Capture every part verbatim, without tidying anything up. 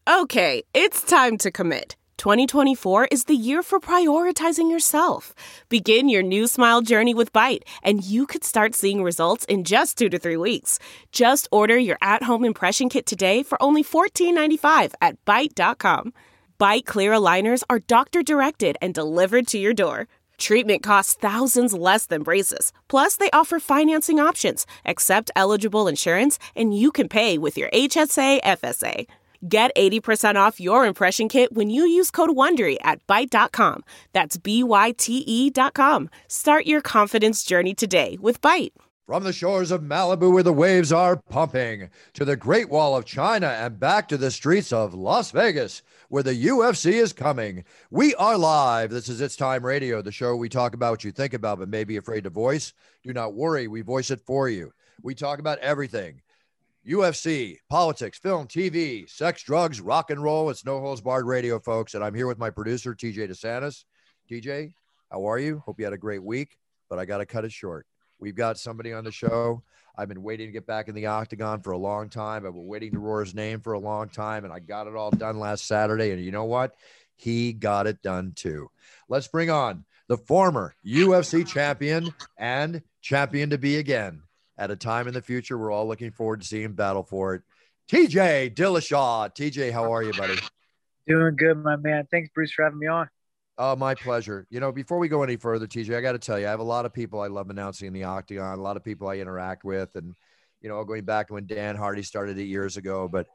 Okay, it's time to commit. twenty twenty-four is the year for prioritizing yourself. Begin your new smile journey with Byte, and you could start seeing results in just two to three weeks. Just order your at-home impression kit today for only fourteen ninety-five at byte dot com. Byte clear aligners are doctor-directed and delivered to your door. Treatment costs thousands less than braces. Plus, they offer financing options, accept eligible insurance, and you can pay with your H S A F S A. Get eighty percent off your impression kit when you use code WONDERY at byte dot com. That's B Y T E dot com. Start your confidence journey today with Byte. From the shores of Malibu where the waves are pumping, to the Great Wall of China and back to the streets of Las Vegas where the U F C is coming. We are live. This is It's Time Radio, the show we talk about what you think about but may be afraid to voice. Do not worry, we voice it for you. We talk about everything. U F C, politics, film, T V, sex, drugs, rock and roll. It's No Holds Barred Radio, folks. And I'm here with my producer, T J DeSantis. T J, how are you? Hope you had a great week, but I got to cut it short. We've got somebody on the show. I've been waiting to get back in the octagon for a long time. I've been waiting to roar his name for a long time, and I got it all done last Saturday. And you know what? He got it done too. Let's bring on the former U F C champion and champion to be again. At a time in the future, we're all looking forward to seeing him battle for it. T J Dillashaw. T J, how are you, buddy? Doing good, my man. Thanks, Bruce, for having me on. Oh, my pleasure. You know, before we go any further, T J, I got to tell you, I have a lot of people I love announcing in the octagon, a lot of people I interact with, and, you know, going back when Dan Hardy started it years ago. But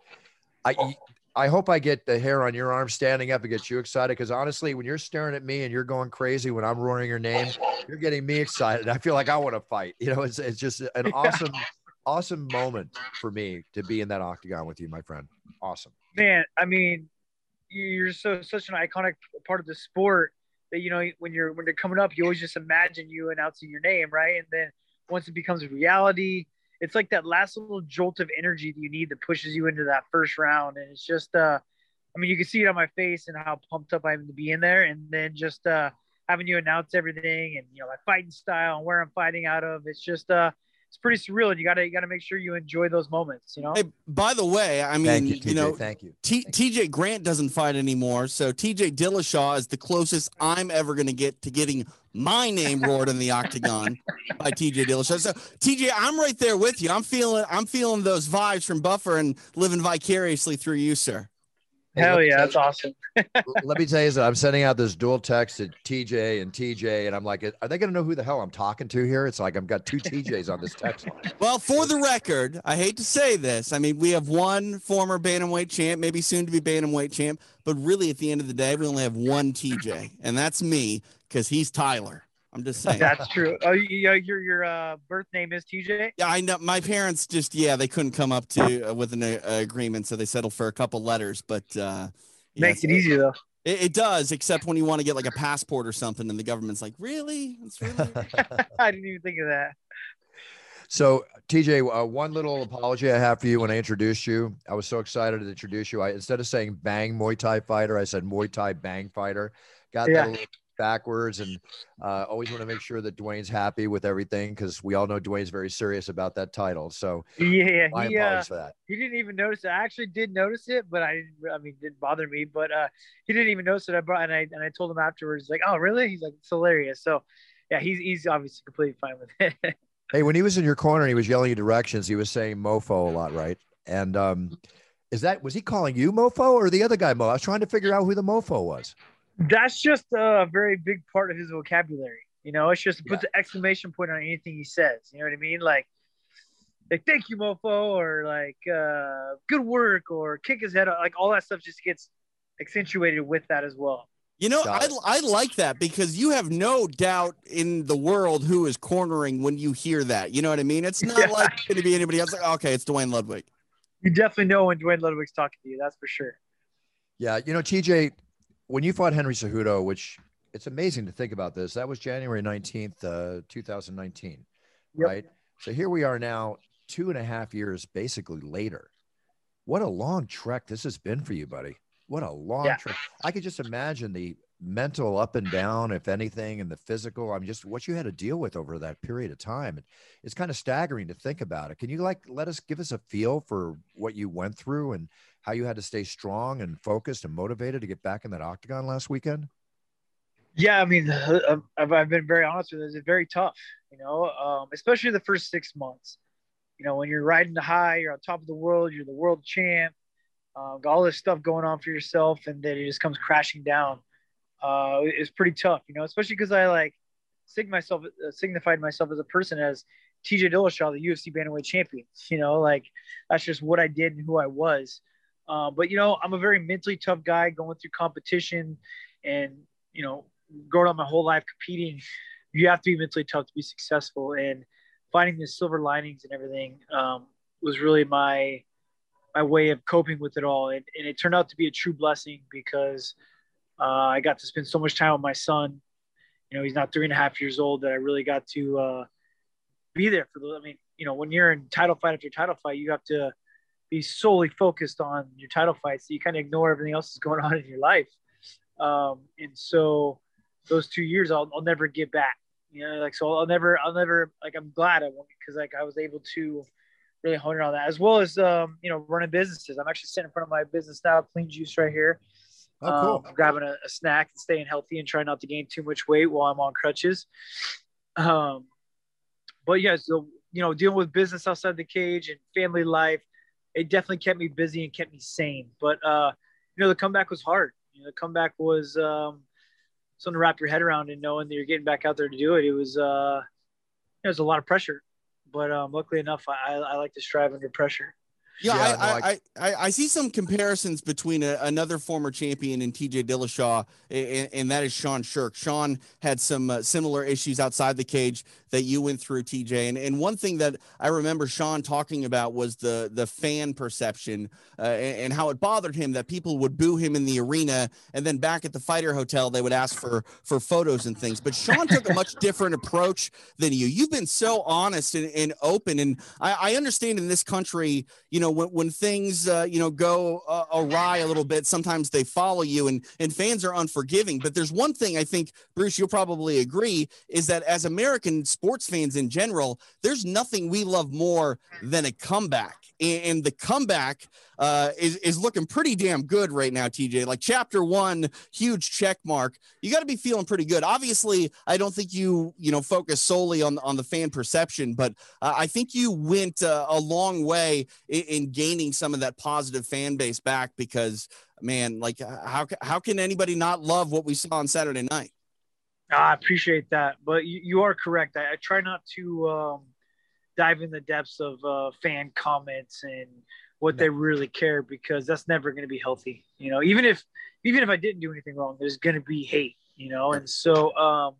I, I hope I get the hair on your arm standing up and get you excited, because honestly, when you're staring at me and you're going crazy when I'm roaring your name, you're getting me excited. I feel like I want to fight. You know, it's it's just an awesome, awesome moment for me to be in that octagon with you, my friend. Awesome. Man, I mean, you're so such an iconic part of the sport that, you know, when you're when you're coming up, you always just imagine you announcing your name, right? And then once it becomes a reality, it's like that last little jolt of energy that you need that pushes you into that first round. And it's just, uh, I mean, you can see it on my face and how pumped up I am to be in there. And then just uh, having you announce everything and, you know, my fighting style and where I'm fighting out of, it's just, uh, it's pretty surreal. And you gotta, you gotta make sure you enjoy those moments, you know? Hey, by the way, I mean, Thank you, you, T J, know, thank you. T- TJ Grant doesn't fight anymore. So T J Dillashaw is the closest I'm ever going to get to getting my name roared in the octagon by T J Dillashaw. So T J, I'm right there with you. I'm feeling, I'm feeling those vibes from Buffer and living vicariously through you, sir. Hell yeah, that's awesome. Let me tell you something. I'm sending out this dual text to T J and T J, and I'm like, are they going to know who the hell I'm talking to here? It's like I've got two T Js on this text line. Well, for the record, I hate to say this. I mean, we have one former bantamweight champ, maybe soon to be bantamweight champ, but really at the end of the day, we only have one T J, and that's me because he's Tyler. I'm just saying. That's true. Oh, you, your your uh, birth name is T J? Yeah, I know. My parents just, yeah, they couldn't come up to uh, with an uh, agreement, so they settled for a couple letters. But uh, makes yes, it easy though. It, it does, except when you want to get like a passport or something, and the government's like, really? It's really? I didn't even think of that. So, T J, uh, one little apology I have for you when I introduced you. I was so excited to introduce you. I instead of saying bang Muay Thai fighter, I said Muay Thai bang fighter. Got Yeah. that a little backwards, and uh, always want to make sure that Dwayne's happy with everything, because we all know Dwayne's very serious about that title. So, Yeah, my he, apologies uh, for that. he didn't even notice it. I actually did notice it, but I didn't. I mean, it didn't bother me. But uh, he didn't even notice it. I brought and I and I told him afterwards, like, "Oh, really?" He's like, "It's hilarious." So, yeah, he's he's obviously completely fine with it. Hey, when he was in your corner and he was yelling you directions, he was saying mofo a lot, right? And um, is that, was he calling you mofo or the other guy mo? I was trying to figure out who the mofo was. That's just a very big part of his vocabulary. You know, it's just puts Yeah. an exclamation point on anything he says. You know what I mean? Like, like thank you, mofo, or like uh, good work, or kick his head out. Like all that stuff just gets accentuated with that as well. You know, Got I, it. I like that because you have no doubt in the world who is cornering when you hear that. You know what I mean? It's not Yeah. like going to be anybody else. Like, okay, it's Dwayne Ludwig. You definitely know when Dwayne Ludwig's talking to you. That's for sure. Yeah, you know, T J, when you fought Henry Cejudo, which it's amazing to think about this, that was January nineteenth, uh, two thousand nineteen, Yep. right? So here we are now, two and a half years basically later. What a long trek this has been for you, buddy. What a long Yeah. trek. I could just imagine the mental up and down, if anything, and the physical. I'm just what you had to deal with over that period of time. It's kind of staggering to think about it. Can you like let us give us a feel for what you went through and how you had to stay strong and focused and motivated to get back in that octagon last weekend? Yeah, I mean, I've, I've been very honest with it. It's very tough, you know, um, especially the first six months. You know, when you're riding the high, you're on top of the world, you're the world champ, uh, got all this stuff going on for yourself, and then it just comes crashing down. Uh, it's pretty tough, you know, especially because I like sig- myself, uh, signified myself as a person as T J Dillashaw, the U F C bantamweight champion. You know, like that's just what I did and who I was. Uh, but you know, I'm a very mentally tough guy going through competition, and you know, growing up my whole life competing, you have to be mentally tough to be successful. And finding the silver linings and everything um, was really my my way of coping with it all. And, and it turned out to be a true blessing because uh, I got to spend so much time with my son. You know, he's now three and a half years old, that I really got to uh, be there for the, I mean, you know, when you're in title fight after title fight, you have to be solely focused on your title fights. So you kind of ignore everything else that's going on in your life. Um, and so those two years I'll, I'll never get back, you know, like, so I'll never, I'll never, like, I'm glad I won because like I was able to really hone in on that, as well as, um, you know, running businesses. I'm actually sitting in front of my business now, Clean Juice right here. Oh, cool. Um, I'm grabbing a, a snack and staying healthy and trying not to gain too much weight while I'm on crutches. Um, but yeah, so, you know, dealing with business outside the cage and family life, it definitely kept me busy and kept me sane. But, uh, you know, the comeback was hard. You know, the comeback was um, something to wrap your head around, and knowing that you're getting back out there to do it. It was, uh, it was a lot of pressure, but um, luckily enough, I, I like to strive under pressure. Yeah, Yeah, I, no, I- I, I, I see some comparisons between a, another former champion and T J Dillashaw, and, and that is Sean Shirk. Sean had some uh, similar issues outside the cage that you went through, T J. And, and one thing that I remember Sean talking about was the, the fan perception uh, and, and how it bothered him that people would boo him in the arena, and then back at the fighter hotel, they would ask for, for photos and things. But Sean took a much different approach than you. You've been so honest and, and open. And I, I understand in this country, you know, when, when things, uh, you know, go uh, awry a little bit, sometimes they follow you, and, and fans are unforgiving. But there's one thing I think, Bruce, you'll probably agree, is that as American sports fans in general, there's nothing we love more than a comeback. And, and the comeback uh, is, is looking pretty damn good right now, T J. Like chapter one, huge check mark. You got to be feeling pretty good. Obviously, I don't think you, you know, focus solely on, on the fan perception, but uh, I think you went uh, a long way in, in gaining some of that positive fan base back, because, man, like how, how can anybody not love what we saw on Saturday night? I appreciate that, but you, you are correct. I, I try not to um, dive in the depths of uh, fan comments and what No. they really care, because that's never going to be healthy. You know, even if even if I didn't do anything wrong, there's going to be hate. You know, and so um,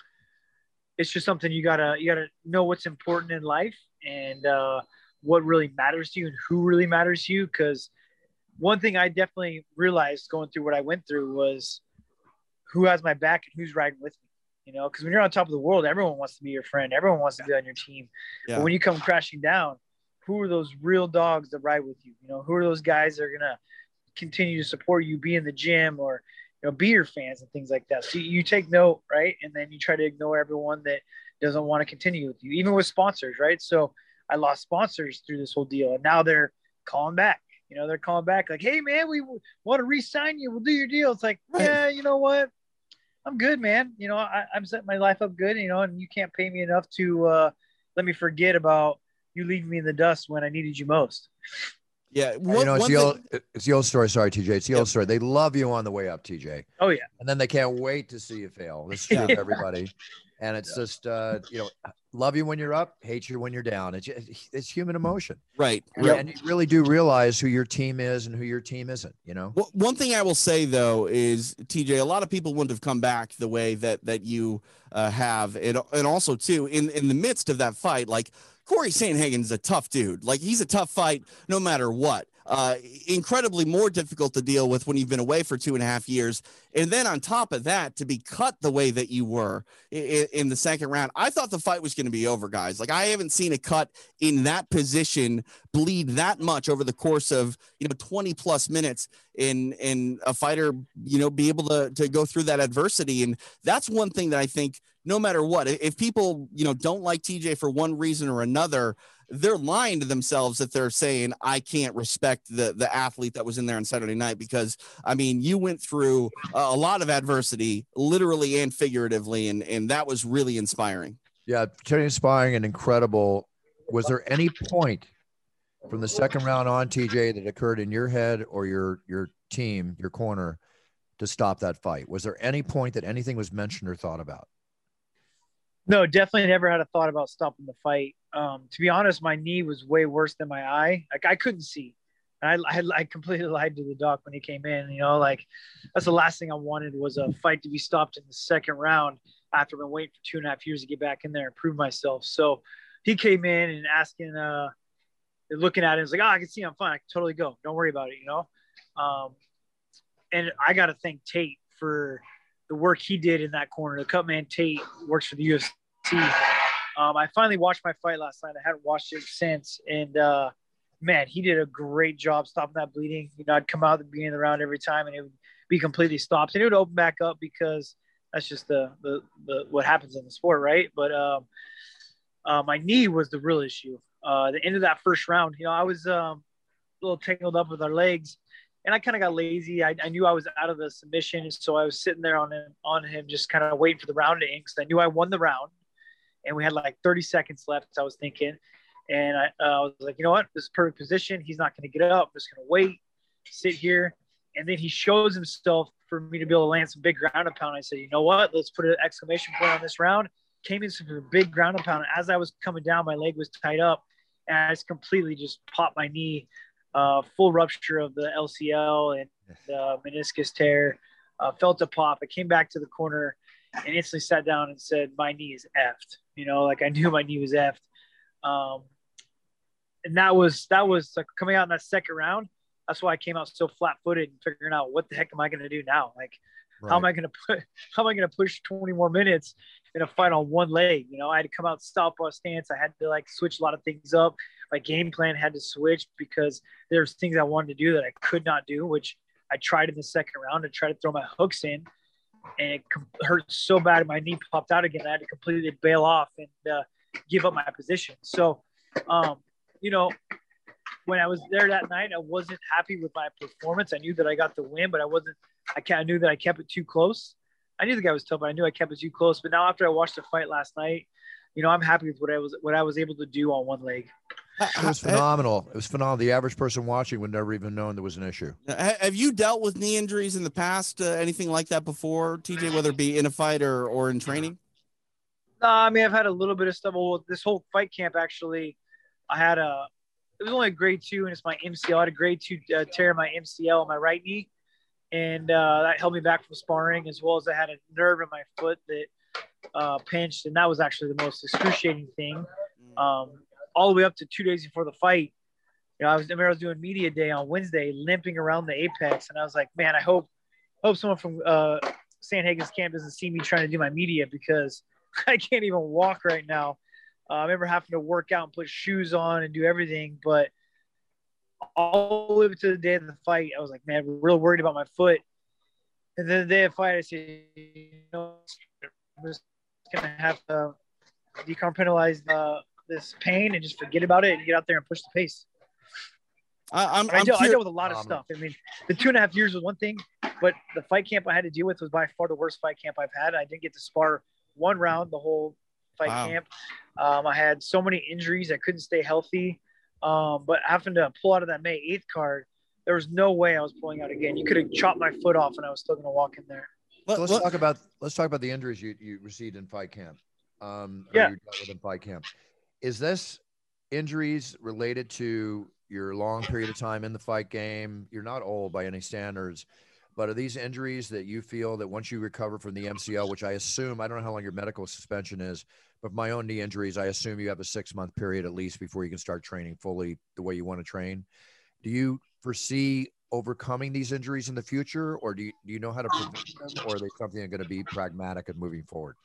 it's just something you gotta you gotta know what's important in life, and uh, what really matters to you and who really matters to you. Because one thing I definitely realized going through what I went through was who has my back and who's riding with me. You know, because when you're on top of the world, everyone wants to be your friend. Everyone wants to be on your team. Yeah. But when you come crashing down, who are those real dogs that ride with you? You know, who are those guys that are going to continue to support you, be in the gym, or, you know, be your fans and things like that. So you, you take note, right? And then you try to ignore everyone that doesn't want to continue with you, even with sponsors, right? So I lost sponsors through this whole deal, and now they're calling back. You know, they're calling back like, hey, man, we want to re-sign you. We'll do your deal. It's like, Right. yeah, you know what? I'm good, man. You know, I, I'm setting my life up good, you know, and you can't pay me enough to uh, let me forget about you leaving me in the dust when I needed you most. Yeah. you One, know, it's one the, thing- old, it's the old story. Sorry, T J. It's the Yep. old story. They love you on the way up, T J. Oh, yeah. And then they can't wait to see you fail. This is true Yeah. of everybody. And it's just, uh, you know, love you when you're up, hate you when you're down. It's, it's human emotion. right. And, and you really do realize who your team is and who your team isn't, you know? Well, one thing I will say though is, T J, a lot of people wouldn't have come back the way that that you uh, have, and and also too in in the midst of that fight, like Corey Sandhagen's a tough dude. Like he's a tough fight no matter what. Uh, incredibly more difficult to deal with when you've been away for two and a half years. And then on top of that, to be cut the way that you were in, in the second round, I thought the fight was going to be over, guys. Like I haven't seen a cut in that position bleed that much over the course of, you know, twenty plus minutes in, in a fighter, you know, be able to, to go through that adversity. And that's one thing that I think no matter what, if people, you know, don't like T J for one reason or another, they're lying to themselves if they're saying, I can't respect the, the athlete that was in there on Saturday night, because I mean, you went through a lot of adversity, literally and figuratively. And, and that was really inspiring. Yeah. Pretty inspiring and incredible. Was there any point from the second round on, T J, that occurred in your head or your, your team, your corner, to stop that fight? Was there any point that anything was mentioned or thought about? No, definitely never had a thought about stopping the fight. Um, to be honest, my knee was way worse than my eye. Like I couldn't see. And I, I, I completely lied to the doc when he came in. You know, like that's the last thing I wanted was a fight to be stopped in the second round after I've been waiting for two and a half years to get back in there and prove myself. So he came in and asking, uh, looking at it, it's like, oh, I can see I'm fine. I can totally go. Don't worry about it, you know? Um, and I got to thank Tate for the work he did in that corner. The cut man Tate works for the U F C. Um, I finally watched my fight last night. I hadn't watched it since. And, uh, man, he did a great job stopping that bleeding. You know, I'd come out at the beginning of the round every time and it would be completely stopped. And it would open back up because that's just the, the, the what happens in the sport, right? But um, uh, my knee was the real issue. Uh, the end of that first round, you know, I was um, a little tangled up with our legs. And I kind of got lazy. I, I knew I was out of the submission. So I was sitting there on him, on him just kind of waiting for the round to end because I knew I won the round. And we had like thirty seconds left, I was thinking. And I, uh, I was like, you know what? This is perfect position. He's not going to get up. I'm just going to wait, sit here. And then he shows himself for me to be able to land some big ground and pound. I said, you know what? Let's put an exclamation point on this round. Came in some big ground and pound. As I was coming down, my leg was tied up. And I just completely just popped my knee. Uh, full rupture of the L C L and the meniscus tear. Uh, felt a pop. I came back to the corner and instantly sat down and said, my knee is effed. You know, like I knew my knee was effed. Um, and that was, that was like coming out in that second round. That's why I came out so flat footed and figuring out what the heck am I going to do now? Like, right. how am I going to put, how am I going to push twenty more minutes in a fight on one leg? You know, I had to come out southpaw stance. I had to like switch a lot of things up. My game plan had to switch because there's things I wanted to do that I could not do, which I tried in the second round to try to throw my hooks in, and it hurt so bad. My knee popped out again. I had to completely bail off and uh, give up my position. So, um, you know, when I was there that night, I wasn't happy with my performance. I knew that I got the win, but I wasn't, I, I knew that I kept it too close. I knew the guy was tough, but I knew I kept it too close. But now after I watched the fight last night, you know, I'm happy with what I was, what I was able to do on one leg. It was phenomenal. It was phenomenal. The average person watching would never even known there was an issue. Have you dealt with knee injuries in the past? Uh, anything like that before, T J, whether it be in a fight or, or in training? Uh, I mean, I've had a little bit of stuff. Well, this whole fight camp, actually, I had a, it was only a grade two and it's my M C L. I had a grade two uh, tear in my M C L on my right knee. And uh, that held me back from sparring, as well as I had a nerve in my foot that uh, pinched. And that was actually the most excruciating thing. Um, all the way up to two days before the fight, you know, I was, I remember I was doing media day on Wednesday, limping around the Apex. And I was like, man, I hope, hope someone from uh, Sandhagen's camp doesn't see me trying to do my media because I can't even walk right now. Uh, I remember having to work out and put shoes on and do everything. But all the way up to the day of the fight, I was like, man, we're real worried about my foot. And then the day of the fight, I said, you know, I'm just going to have to decompartmentalize uh, this pain and just forget about it and get out there and push the pace. I, I'm, I, I'm dealt, I cur- dealt with a lot of um, stuff. I mean, the two and a half years was one thing, but the fight camp I had to deal with was by far the worst fight camp I've had. I didn't get to spar one round the whole fight wow. camp. Um, I had so many injuries. I couldn't stay healthy. Um, but having to pull out of that May eighth card, there was no way I was pulling out again. You could have chopped my foot off and I was still going to walk in there. So let's talk about, let's talk about the injuries you, you received in fight camp. Um, yeah. You dealt with in fight camp. Is this injuries related to your long period of time in the fight game? You're not old by any standards, but are these injuries that you feel that once you recover from the M C L, which I assume, I don't know how long your medical suspension is, but my own knee injuries, I assume you have a six month period at least before you can start training fully the way you want to train. Do you foresee overcoming these injuries in the future, or do you, do you know how to prevent them, or are they something that are going to be pragmatic and moving forward?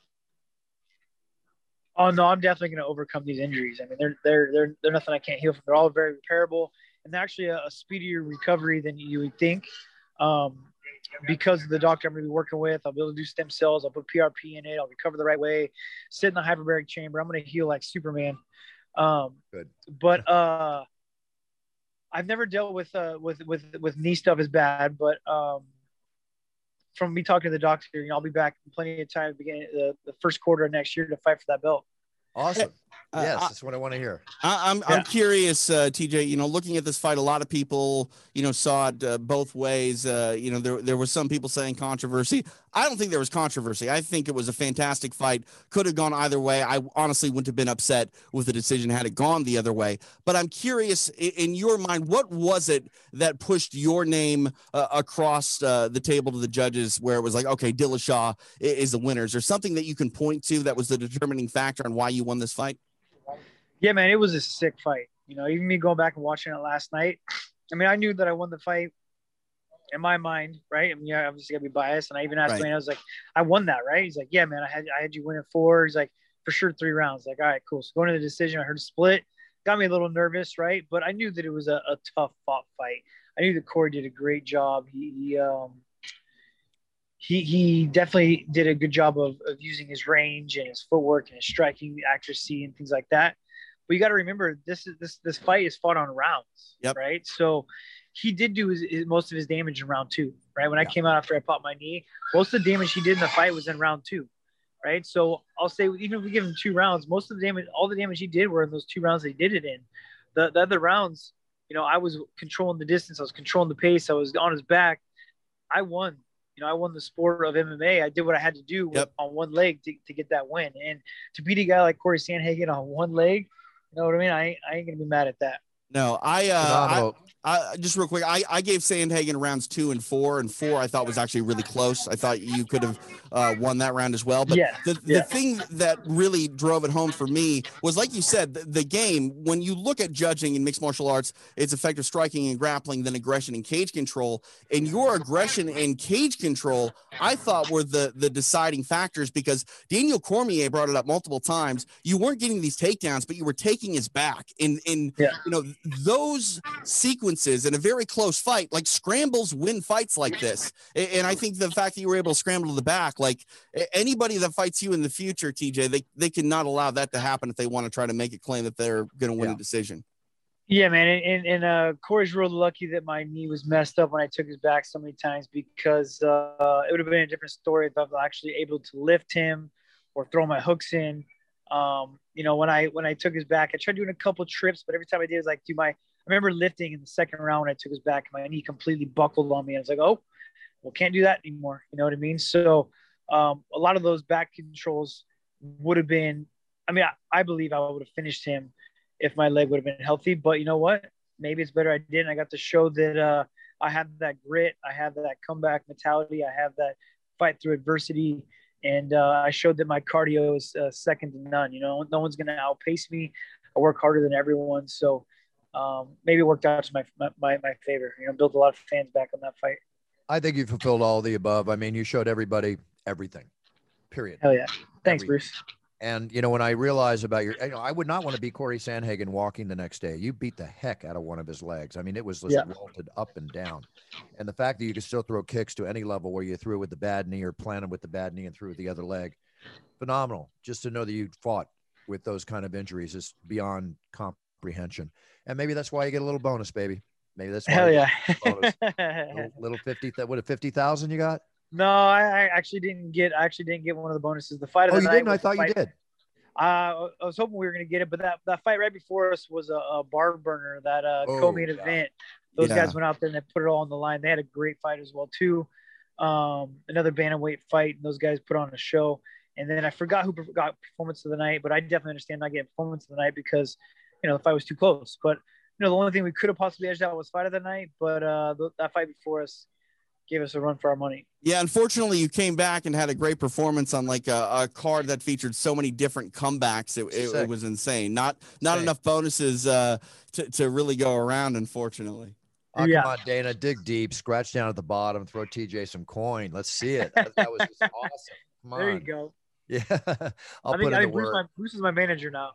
Oh no, I'm definitely going to overcome these injuries. I mean, they're they're they're they're nothing I can't heal from. They're all very repairable, and they're actually a, a speedier recovery than you would think. Um, because of the doctor I'm going to be working with, I'll be able to do stem cells. I'll put P R P in it. I'll recover the right way, sit in the hyperbaric chamber. I'm going to heal like Superman. Um, Good. But uh, I've never dealt with, uh, with, with, with knee stuff as bad, but um, from me talking to the doctor, you know, I'll be back in plenty of time at the beginning of the, the first quarter of next year to fight for that belt. Awesome. Uh, yes, I, that's what I want to hear. I, I'm Yeah. I'm curious, uh, T J. You know, looking at this fight, a lot of people, you know, saw it uh, both ways. Uh, you know, there there was some people saying controversy. I don't think there was controversy. I think it was a fantastic fight. Could have gone either way. I honestly wouldn't have been upset with the decision had it gone the other way. But I'm curious, in, in your mind, what was it that pushed your name uh, across uh, the table to the judges, where it was like, okay, Dillashaw is, is the winner? Is there something that you can point to that was the determining factor on why you won this fight? Yeah, man, it was a sick fight. You know, even me going back and watching it last night. I mean, I knew that I won the fight in my mind, right? I mean, yeah, obviously gotta be biased. And I even asked Right. Dwayne, I was like, I won that, right? He's like, yeah, man, I had I had you winning four. He's like, for sure, three rounds. Like, all right, cool. So going to the decision, I heard a split, got me a little nervous, right? But I knew that it was a, a tough fought fight. I knew that Corey did a great job. He, he um he he definitely did a good job of, of using his range and his footwork and his striking accuracy and things like that. But you got to remember, this is this this fight is fought on rounds, Yep. right? So he did do his, his, most of his damage in round two, right? When Yeah. I came out after I popped my knee, most of the damage he did in the fight was in round two, right? So I'll say even if we give him two rounds, most of the damage, all the damage he did were in those two rounds that he did it in. The, the other rounds, you know, I was controlling the distance, I was controlling the pace, I was on his back. I won. You know, I won the sport of M M A. I did what I had to do with, Yep. on one leg to, to get that win. And to beat a guy like Corey Sandhagen on one leg, you know what I mean? I ain't, I ain't gonna be mad at that. No, I, uh, I, Phenomenal. I just real quick, I, I gave Sandhagen rounds two and four, and four I thought was actually really close. I thought you could have uh, won that round as well. But Yeah, the, the yeah. thing that really drove it home for me was, like you said, the, the game, when you look at judging in mixed martial arts, it's effective striking and grappling, then aggression and cage control. And your aggression and cage control, I thought, were the, the deciding factors, because Daniel Cormier brought it up multiple times. You weren't getting these takedowns, but you were taking his back. And, and Yeah. you know, those sequences in a very close fight, like scrambles win fights like this. And, and I think the fact that you were able to scramble to the back, like a- anybody that fights you in the future, T J, they, they cannot allow that to happen if they want to try to make a claim that they're going to win Yeah. a decision. Yeah, man. And, and uh, Corey's real lucky that my knee was messed up when I took his back so many times, because uh, it would have been a different story if I was actually able to lift him or throw my hooks in. Um, you know, when I when I took his back, I tried doing a couple trips, but every time I did, it was like, do my I remember lifting in the second round when I took his back, my knee completely buckled on me. I was like, oh, well, can't do that anymore. You know what I mean? So um, a lot of those back controls would have been, I mean, I, I believe I would have finished him if my leg would have been healthy. But you know what? Maybe it's better I didn't. I got to show that uh, I have that grit. I have that comeback mentality. I have that fight through adversity. And uh, I showed that my cardio is uh, second to none. You know, no one's going to outpace me. I work harder than everyone. So um, maybe it worked out to my, my, my favor, you know, built a lot of fans back on that fight. I think you fulfilled all the above. I mean, you showed everybody everything, period. Hell yeah. Thanks, Every- Bruce. And, you know, when I realized about your, you know, I would not want to be Corey Sandhagen walking the next day. You beat the heck out of one of his legs. I mean, it was just Yeah. vaulted up and down. And the fact that you could still throw kicks to any level where you threw with the bad knee or planted with the bad knee and threw with the other leg, phenomenal. Just to know that you fought with those kind of injuries is beyond comprehension. And maybe that's why you get a little bonus, baby. Maybe that's why Hell you yeah. get a bonus. little, little fifty, that what a fifty thousand you got? No, I, I actually didn't get. I actually didn't get one of the bonuses. The fight of Oh, the you night didn't? I was the thought you fight- did. Uh, I was hoping we were gonna get it, but that, that fight right before us was a, a bar burner. That uh, Oh, co-main yeah. event. Those Yeah. guys went out there and they put it all on the line. They had a great fight as well too. Um, another bantamweight fight, and those guys put on a show. And then I forgot who got performance of the night, but I definitely understand not getting performance of the night because you know the fight was too close. But you know the only thing we could have possibly edged out was fight of the night. But uh, th- that fight before us gave us a run for our money. Yeah, unfortunately, you came back and had a great performance on like a, a card that featured so many different comebacks. It, it, Sick. it was insane. Not not Insane. enough bonuses uh, to to really go around, unfortunately. Oh, Yeah. come on, Dana, dig deep, scratch down at the bottom, throw T J some coin. Let's see it. That, that was just awesome. Come on. There you go. Yeah, I'll I put think, in I the think Bruce, work. my, Bruce is my manager now.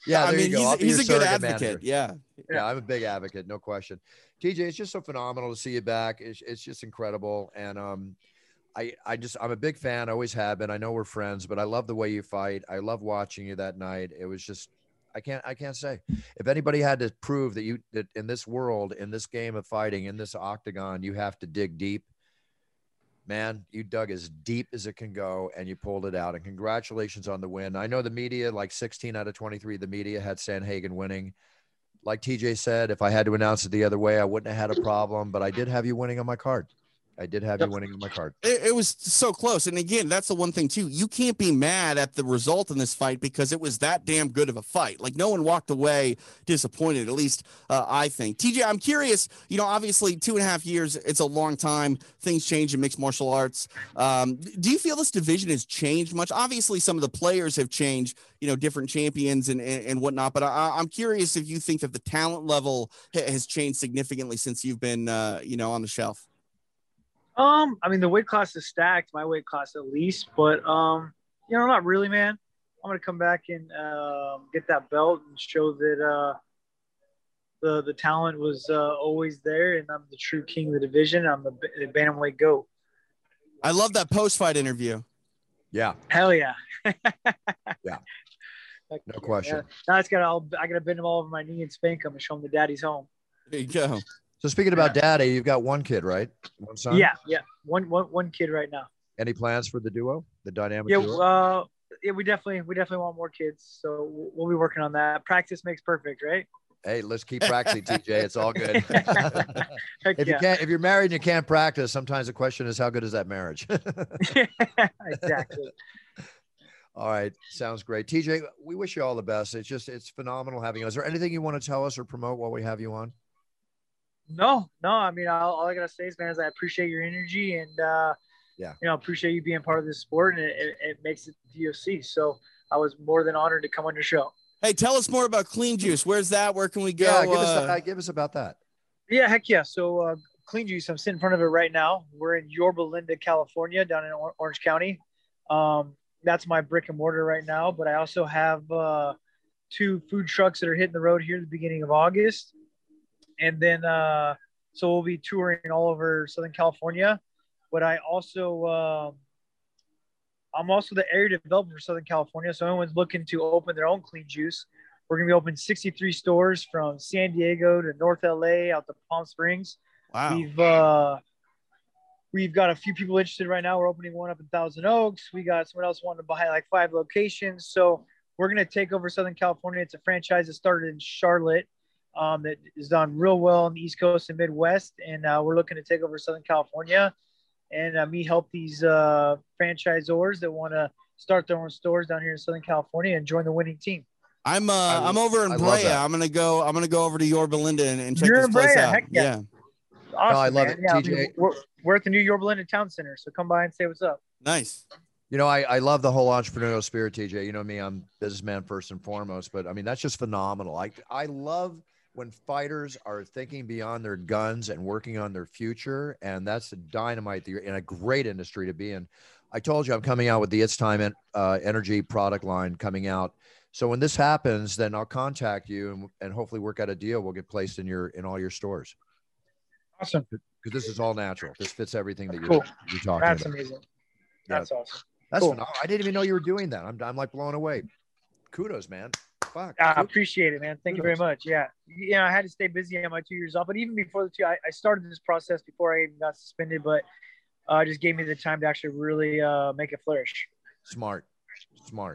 Yeah, I there mean, you go. he's, I'll be he's your a good surrogate advocate. manager. Yeah. Yeah, I'm a big advocate, no question. T J, it's just so phenomenal to see you back. It's, it's just incredible. And um, I, I just, I'm a big fan. I always have been. I know we're friends, but I love the way you fight. I love watching you that night. It was just, I can't, I can't say. If anybody had to prove that you, that in this world, in this game of fighting, in this octagon, you have to dig deep, man, you dug as deep as it can go and you pulled it out. And congratulations on the win. I know the media, like sixteen out of twenty-three, the media had Sandhagen winning. Like T J said, if I had to announce it the other way, I wouldn't have had a problem, but I did have you winning on my card. I did have Yep. you winning on my card. It, it was so close. And again, that's the one thing too. You can't be mad at the result in this fight because it was that damn good of a fight. Like no one walked away disappointed, at least uh, I think. T J, I'm curious, you know, obviously two and a half years, it's a long time. Things change in mixed martial arts. Um, do you feel this division has changed much? Obviously some of the players have changed, you know, different champions and, and, and whatnot, but I, I'm curious if you think that the talent level ha- has changed significantly since you've been, uh, you know, on the shelf. Um, I mean, the weight class is stacked, my weight class at least, but um, you know, not really, man. I'm gonna come back and um, get that belt and show that uh, the the talent was uh, always there, and I'm the true king of the division. I'm the, the bantamweight GOAT. I love that post-fight interview. Yeah. Hell yeah. Yeah. No question. Yeah. Now it's got I'll I gotta bend him all over my knee and spank him and show him the daddy's home. There you go. So speaking about daddy, you've got one kid, right? One son? Yeah, yeah. One one one kid right now. Any plans for the duo, the dynamic Yeah, duo? uh, yeah, we definitely we definitely want more kids, so we'll, we'll be working on that. Practice makes perfect, right? Hey, let's keep practicing, T J. It's all good. Heck if you yeah. can't, if you're married and you can't practice, sometimes the question is, how good is that marriage? Exactly. All right, sounds great, T J. We wish you all the best. It's just, it's phenomenal having you. Is there anything you want to tell us or promote while we have you on? No, no. I mean, all, all I gotta say is, man, is I appreciate your energy and uh, yeah, you know, appreciate you being part of this sport, and it, it, it makes it the U F C. So I was more than honored to come on your show. Hey, tell us more about Clean Juice. Where's that? Where can we go? Yeah, give uh, us that, give us about that. Yeah, heck yeah. So uh, Clean Juice, I'm sitting in front of it right now. We're in Yorba Linda, California, down in or- Orange County. Um, that's my brick and mortar right now. But I also have uh, two food trucks that are hitting the road here at the beginning of August. And then, uh, so we'll be touring all over Southern California. But I also, um, I'm also the area developer for Southern California. So anyone's looking to open their own Clean Juice, we're going to be opening sixty-three stores from San Diego to North L A out to Palm Springs. Wow. We've, uh, we've got a few people interested right now. We're opening one up in Thousand Oaks. We got someone else wanting to buy like five locations. So we're going to take over Southern California. It's a franchise that started in Charlotte. Um, that is done real well on the East Coast and Midwest. And uh, we're looking to take over Southern California and uh, me help these uh, franchisors that want to start their own stores down here in Southern California and join the winning team. I'm uh I, I'm over in I Brea. I'm gonna go. I'm gonna go over to Yorba Linda and, and check You're this in place Brea, out. heck yeah. yeah. Awesome, No, I love man. it. Yeah, I T J. mean, we're, we're at the new Yorba Linda Town Center, so come by and say what's up. Nice. You know, I, I love the whole entrepreneurial spirit, T J. You know me, I'm a businessman first and foremost, but I mean, that's just phenomenal. I, I love when fighters are thinking beyond their guns and working on their future. And that's the dynamite that you're in a great industry to be in. I told you I'm coming out with the It's Time uh, Energy product line coming out. So when this happens, then I'll contact you and, and hopefully work out a deal. We'll get placed in your, in all your stores. Awesome. Because this is all natural. This fits everything that you're, Cool. you're talking That's about. amazing. Yeah. That's awesome. That's Cool. phenomenal. I didn't even know you were doing that. I'm, I'm like blown away. Kudos, man. Fuck. I appreciate it, man. Thank you very much. Yeah. Yeah, I had to stay busy on my two years off, but even before the two, I, I started this process before I even got suspended, but uh, it just gave me the time to actually really uh, make it flourish. Smart. Smart.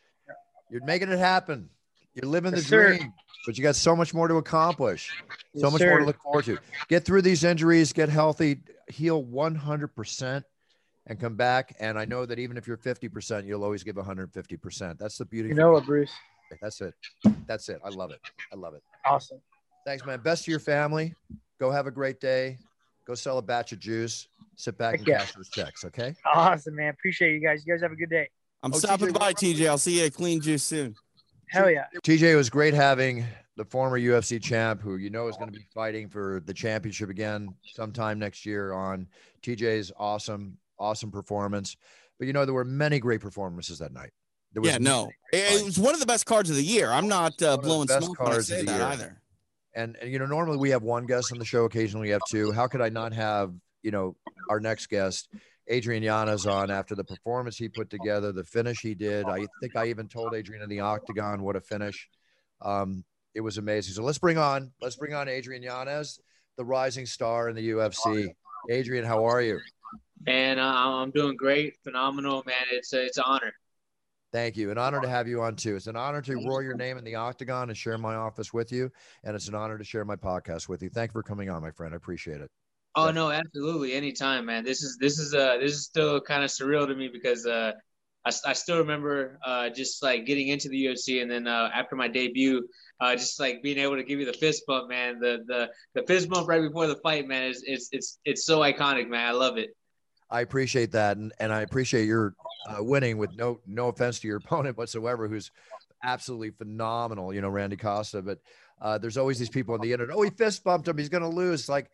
You're making it happen. You're living Yes, the sir. dream, but you got so much more to accomplish. So Yes, much sir. more to look forward to. Get through these injuries, get healthy, heal one hundred percent and come back. And I know that even if you're fifty percent, you'll always give one hundred fifty percent. That's the beauty. You know what, Bruce? That's it. That's it. I love it. I love it. Awesome. Thanks, man. Best to your family. Go have a great day. Go sell a batch of juice. Sit back Heck and yeah. cash those checks, okay? Awesome, man. Appreciate you guys. You guys have a good day. I'm Oh, stopping T J, by, T J. I'll see you at Clean Juice soon. Hell yeah. T J, it was great having the former U F C champ who you know is going to be fighting for the championship again sometime next year on. T J's awesome, awesome performance. But, you know, there were many great performances that night. There was yeah, no, it, it was one of the best cards of the year. I'm not uh, blowing smoke when I say that year. either. And, and, you know, normally we have one guest on the show. Occasionally we have two. How could I not have, you know, our next guest, Adrian Yanez, on after the performance he put together, the finish he did. I think I even told Adrian in the octagon what a finish. Um, it was amazing. So let's bring on, let's bring on Adrian Yanez, the rising star in the U F C. Adrian, how are you? And uh, I'm doing great, phenomenal, man. It's a, it's an honor. Thank you. An honor to have you on too. It's an honor to roar your name in the octagon and share my office with you. And it's an honor to share my podcast with you. Thank you for coming on, my friend. I appreciate it. Oh, yeah. No, absolutely. Anytime, man. This is, this is, uh, this is still kind of surreal to me because, uh, I, I still remember, uh, just like getting into the U F C. And then, uh, after my debut, uh, just like being able to give you the fist bump, man, the, the, the fist bump right before the fight, man, is, it's, it's, it's so iconic, man. I love it. I appreciate that. And, and I appreciate your uh, winning with no, no offense to your opponent whatsoever, who's absolutely phenomenal, you know, Randy Costa. But uh, there's always these people on the internet. Oh, he fist bumped him. He's going to lose. Like,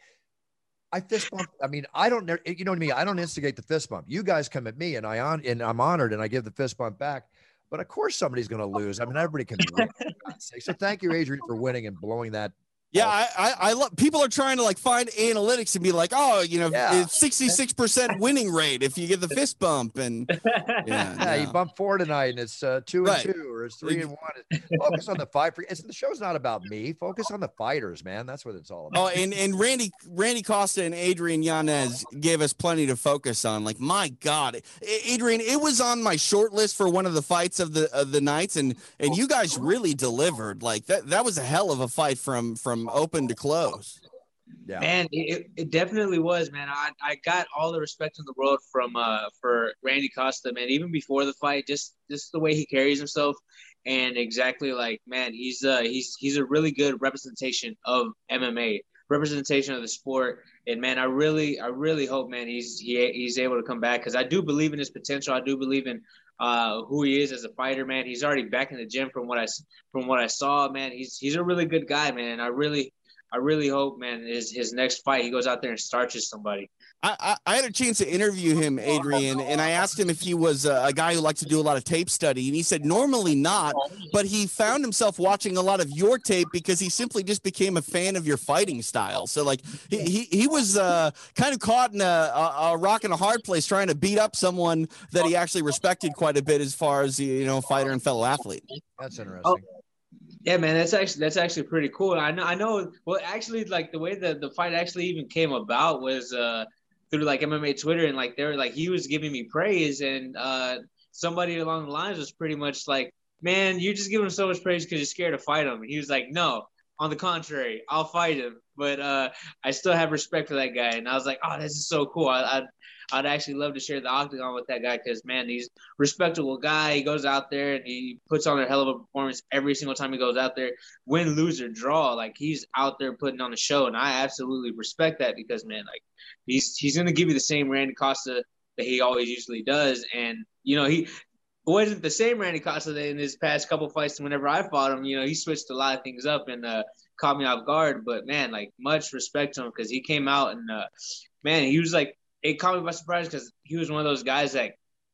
I fist bumped. I mean, I don't, you know what I mean? I don't instigate the fist bump. You guys come at me and I on, and I'm honored and I give the fist bump back. But of course somebody's going to lose. I mean, everybody can win. So thank you, Adrian, for winning and blowing that. Yeah, I, I, I love people are trying to like find analytics and be like, oh, you know, yeah. it's sixty-six percent winning rate if you get the fist bump. And yeah, yeah no. you bumped four tonight and it's uh, two right. and two or it's three and one. Focus on the fight. It's, the show's not about me. Focus on the fighters, man. That's what it's all about. Oh, and, and Randy, Randy Costa and Adrian Yanez gave us plenty to focus on. Like, my God, Adrian, it was on my short list for one of the fights of the of the nights. And, and you guys really delivered. Like that, that was a hell of a fight from, from open to close. Yeah, man, it, it definitely was, man. I, I got all the respect in the world from uh for Randy Costa, man. Even before the fight, just just the way he carries himself, and exactly like, man, he's uh he's he's a really good representation of M M A, representation of the sport. And man, I really I really hope, man, he's he, he's able to come back because I do believe in his potential. I do believe in uh who he is as a fighter, man. He's already back in the gym from what I from what I saw, man. He's he's a really good guy, man. I really. I really hope, man, his his next fight, he goes out there and starches somebody. I, I, I had a chance to interview him, Adrian, and I asked him if he was a, a guy who liked to do a lot of tape study, and he said normally not, but he found himself watching a lot of your tape because he simply just became a fan of your fighting style. So, like, he he, he was uh, kind of caught in a, a, a rock and a hard place trying to beat up someone that he actually respected quite a bit as far as, you know, fighter and fellow athlete. That's interesting. Oh. Yeah, man, that's actually that's actually pretty cool. I know, I know. Well, actually, like the way that the fight actually even came about was uh, through like M M A Twitter, and like they were like he was giving me praise, and uh, somebody along the lines was pretty much like, "Man, you're just giving him so much praise because you're scared to fight him." And he was like, "No, on the contrary, I'll fight him, but uh, I still have respect for that guy." And I was like, "Oh, this is so cool. I, I'd I'd actually love to share the octagon with that guy because, man, he's a respectable guy. He goes out there and he puts on a hell of a performance every single time he goes out there. Win, lose, or draw, like he's out there putting on a show, and I absolutely respect that because, man, like he's he's gonna give you the same Randy Costa that he always usually does, and you know he wasn't the same Randy Costa that in his past couple fights. Whenever I fought him, you know he switched a lot of things up and uh, caught me off guard. But man, like much respect to him because he came out and uh, man, he was like. It caught me by surprise because he was one of those guys that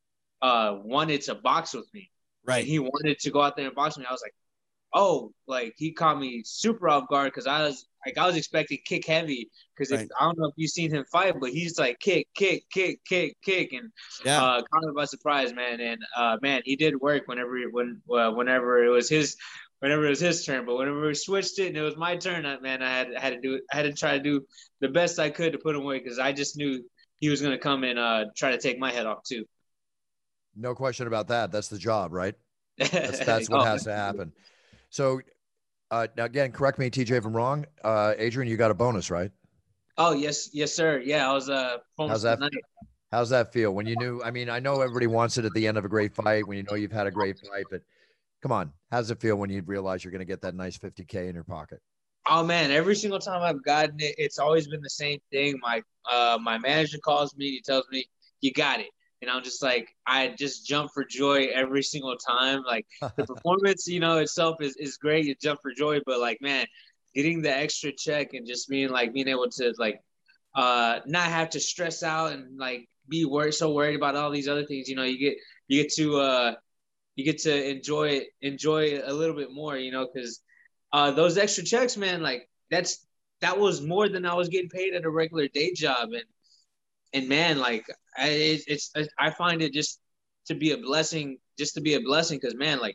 uh, wanted to box with me. Right. And he wanted to go out there and box with me. I was like, oh, like he caught me super off guard because I was like, I was expecting kick heavy because right. I don't know if you've seen him fight, but he's like kick, kick, kick, kick, kick, and yeah. uh, caught me by surprise, man. And uh, man, he did work whenever when uh, whenever it was his. Whenever it was his turn, but whenever we switched it and it was my turn, man, I had, I had to do it. I had to try to do the best I could to put him away because I just knew he was going to come and uh, try to take my head off too. No question about that. That's the job, right? That's, that's what oh. has to happen. So uh, now again, correct me, T J, if I'm wrong. Uh, Adrian, you got a bonus, right? Oh, yes. Yes, sir. Yeah. I was uh, how's that, how's that feel when you knew, I mean, I know everybody wants it at the end of a great fight when you know you've had a great fight, but come on. How's it feel when you realize you're going to get that nice fifty K in your pocket? Oh man, every single time I've gotten it, it's always been the same thing. My uh, my manager calls me, he tells me, "You got it," and I'm just like, I just jump for joy every single time. Like the performance, you know, itself is is great. You jump for joy, but like, man, getting the extra check and just being like being able to like uh, not have to stress out and like be worried so worried about all these other things. You know, you get you get to uh, you get to enjoy enjoy a little bit more, you know, because uh, those extra checks, man, like that's that was more than I was getting paid at a regular day job, and and man, like I, it's I find it just to be a blessing, just to be a blessing, because man, like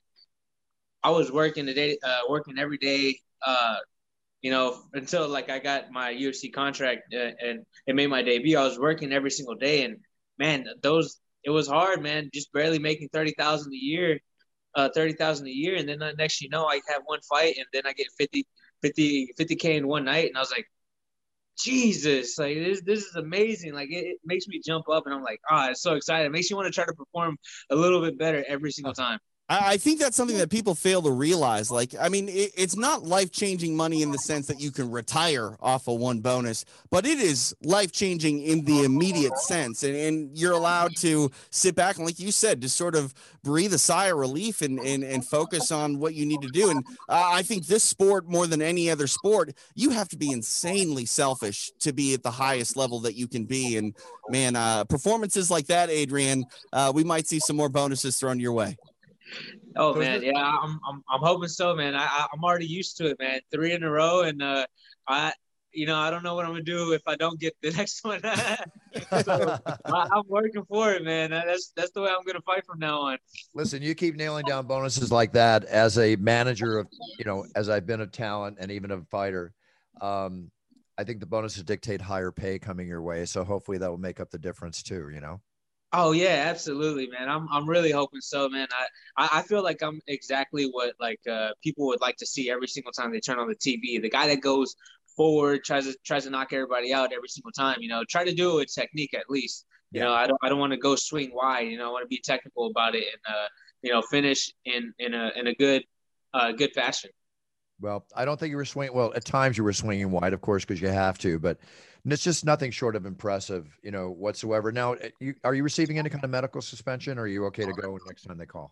I was working the day, uh, working every day, uh, you know, until like I got my U F C contract uh, and it made my debut. I was working every single day, and man, those it was hard, man. Just barely making thirty thousand a year, uh, thirty thousand a year, and then uh, next you know, I have one fight, and then I get fifty, fifty, fifty k in one night, and I was like, Jesus, like this, this is amazing. Like it, it makes me jump up, and I'm like, ah, oh, it's so excited. It makes you want to try to perform a little bit better every single time. I think that's something that people fail to realize. Like, I mean, it, it's not life-changing money in the sense that you can retire off of one bonus, but it is life-changing in the immediate sense. And, and you're allowed to sit back and, like you said, just sort of breathe a sigh of relief and, and, and focus on what you need to do. And uh, I think this sport, more than any other sport, you have to be insanely selfish to be at the highest level that you can be. And, man, uh, performances like that, Adrian, uh, we might see some more bonuses thrown your way. Oh man, yeah, I'm I'm I'm hoping so, man. I I'm already used to it, man. Three in a row, and uh, I, you know, I don't know what I'm gonna do if I don't get the next one. So I, I'm working for it, man. That's that's the way I'm gonna fight from now on. Listen, you keep nailing down bonuses like that. As a manager of, you know, as I've been a talent and even a fighter, um, I think the bonuses dictate higher pay coming your way. So hopefully that will make up the difference too. You know. Oh yeah, absolutely, man. I'm I'm really hoping so, man. I I feel like I'm exactly what like uh, people would like to see every single time they turn on the T V. The guy that goes forward, tries to tries to knock everybody out every single time. You know, try to do it with technique at least. You yeah. know, I don't I don't want to go swing wide. You know, I want to be technical about it and uh, you know, finish in in a in a good uh, good fashion. Well, I don't think you were swinging. Well, at times you were swinging wide, of course, because you have to, but it's just nothing short of impressive, you know, whatsoever. Now, you, are you receiving any kind of medical suspension, or are you okay to go next time they call?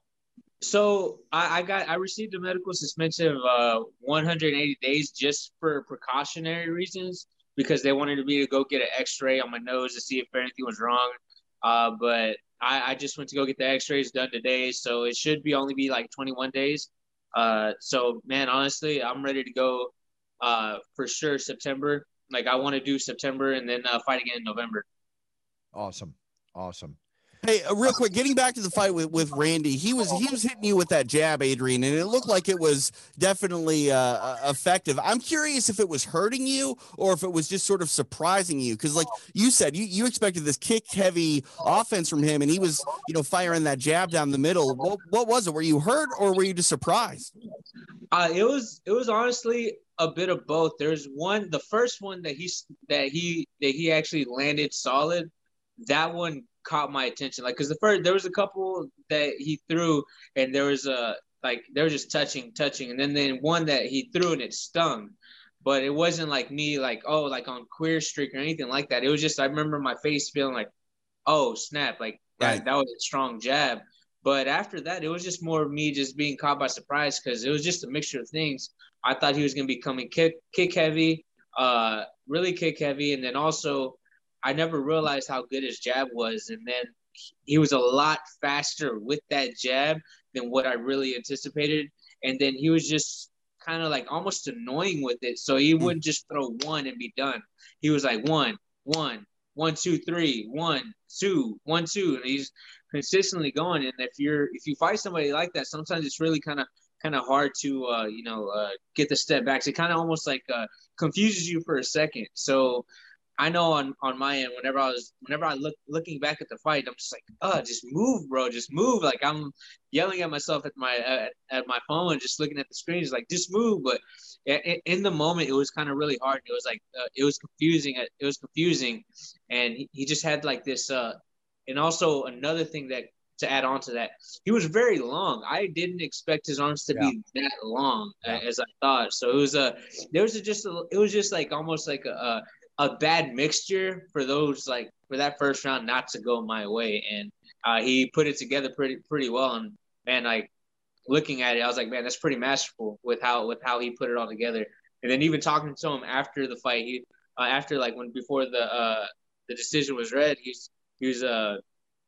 So I, I got, I received a medical suspension of uh, one hundred eighty days just for precautionary reasons, because they wanted me to go get an X-ray on my nose to see if anything was wrong. Uh, but I, I just went to go get the X-rays done today, so it should be only be like twenty-one days. Uh, so man, honestly, I'm ready to go uh, for sure September. Like I want to do September and then uh, fight again in November. Awesome. Awesome. Hey, uh, real quick, getting back to the fight with, with Randy, he was he was hitting you with that jab, Adrian, and it looked like it was definitely uh, effective. I'm curious if it was hurting you or if it was just sort of surprising you, because like you said, you, you expected this kick-heavy offense from him, and he was, you know, firing that jab down the middle. What, what was it? Were you hurt or were you just surprised? Uh, it was it was honestly a bit of both. There's one, the first one that he that he that he actually landed solid. That one caught my attention, like because the first there was a couple that he threw and there was a like they were just touching touching and then then one that he threw and it stung, but it wasn't like me like oh like on queer streak or anything like that. It was just I remember my face feeling like oh snap, like right. that, that was a strong jab. But after that it was just more of me just being caught by surprise, because it was just a mixture of things. I thought he was going to be coming kick kick heavy, uh really kick heavy, and then also I never realized how good his jab was. And then he was a lot faster with that jab than what I really anticipated. And then he was just kind of like almost annoying with it. So he wouldn't just throw one and be done. He was like one, one, one, two, three, one, two, one, two. And he's consistently going. And if you're, if you fight somebody like that, sometimes it's really kind of, kind of hard to, uh, you know, uh, get the step back. So it kind of almost like uh, confuses you for a second. So I know on, on my end, whenever I was, whenever I look looking back at the fight, I'm just like, oh, just move, bro, just move. Like I'm yelling at myself at my at, at my phone and just looking at the screen, just like just move. But in, in the moment, it was kind of really hard. It was like uh, it was confusing. It was confusing, and he, he just had like this. Uh, and also another thing that to add on to that, he was very long. I didn't expect his arms to yeah. be that long yeah. as I thought. So it was a there was a, just a, it was just like almost like a. a a bad mixture for those like for that first round not to go my way, and uh, he put it together pretty pretty well. And man, like looking at it, I was like, man, that's pretty masterful with how with how he put it all together. And then even talking to him after the fight, he uh, after like when before the uh, the decision was read, he's he was uh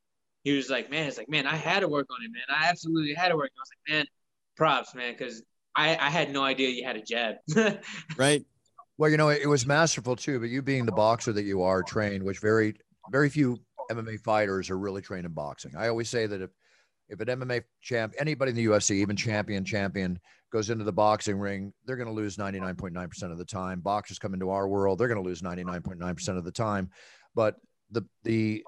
he was like, man, it's like, man, I had to work on it, man. I absolutely had to work. I was like, man, props, man, because I, I had no idea you had a jab. Right. Well, you know, it, it was masterful too, but you being the boxer that you are trained, which very, very few M M A fighters are really trained in boxing. I always say that if, if an M M A champ, anybody in the U F C, even champion, champion goes into the boxing ring, they're going to lose ninety-nine point nine percent of the time. Boxers come into our world, they're going to lose ninety-nine point nine percent of the time. But the, the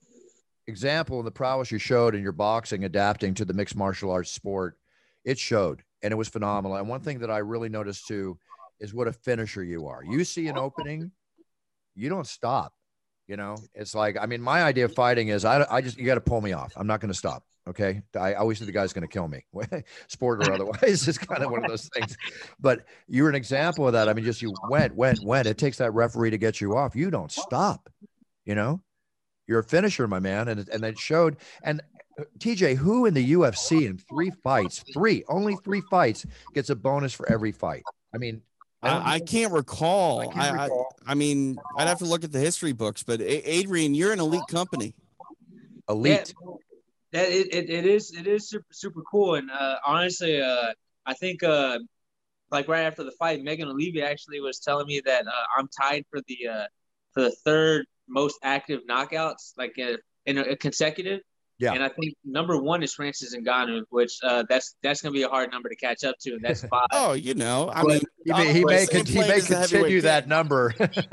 example and the prowess you showed in your boxing, adapting to the mixed martial arts sport, it showed, and it was phenomenal. And one thing that I really noticed too, is what a finisher you are. You see an opening, you don't stop. You know, it's like, I mean, my idea of fighting is I, I just, you got to pull me off. I'm not going to stop. Okay. I always think the guy's going to kill me, sport or otherwise. It's kind of one of those things. But you're an example of that. I mean, just you went, went, went. It takes that referee to get you off. You don't stop. You know, you're a finisher, my man. And, and it showed. And T J, who in the U F C in three fights, three, only three fights gets a bonus for every fight? I mean, I, I can't recall. I, can't I, recall. I, I mean, I'd have to look at the history books, but Adrian, you're an elite company. Elite. Yeah, that it, it, it is it is super super cool. And uh, honestly, uh, I think uh, like right after the fight, Megan Olivi actually was telling me that uh, I'm tied for the uh, for the third most active knockouts, like uh, in a, a consecutive. Yeah, and I think number one is Francis Ngannou, which uh, that's that's gonna be a hard number to catch up to, and that's five. Oh, you know, I but, mean, he may he may, con- he may continue that number.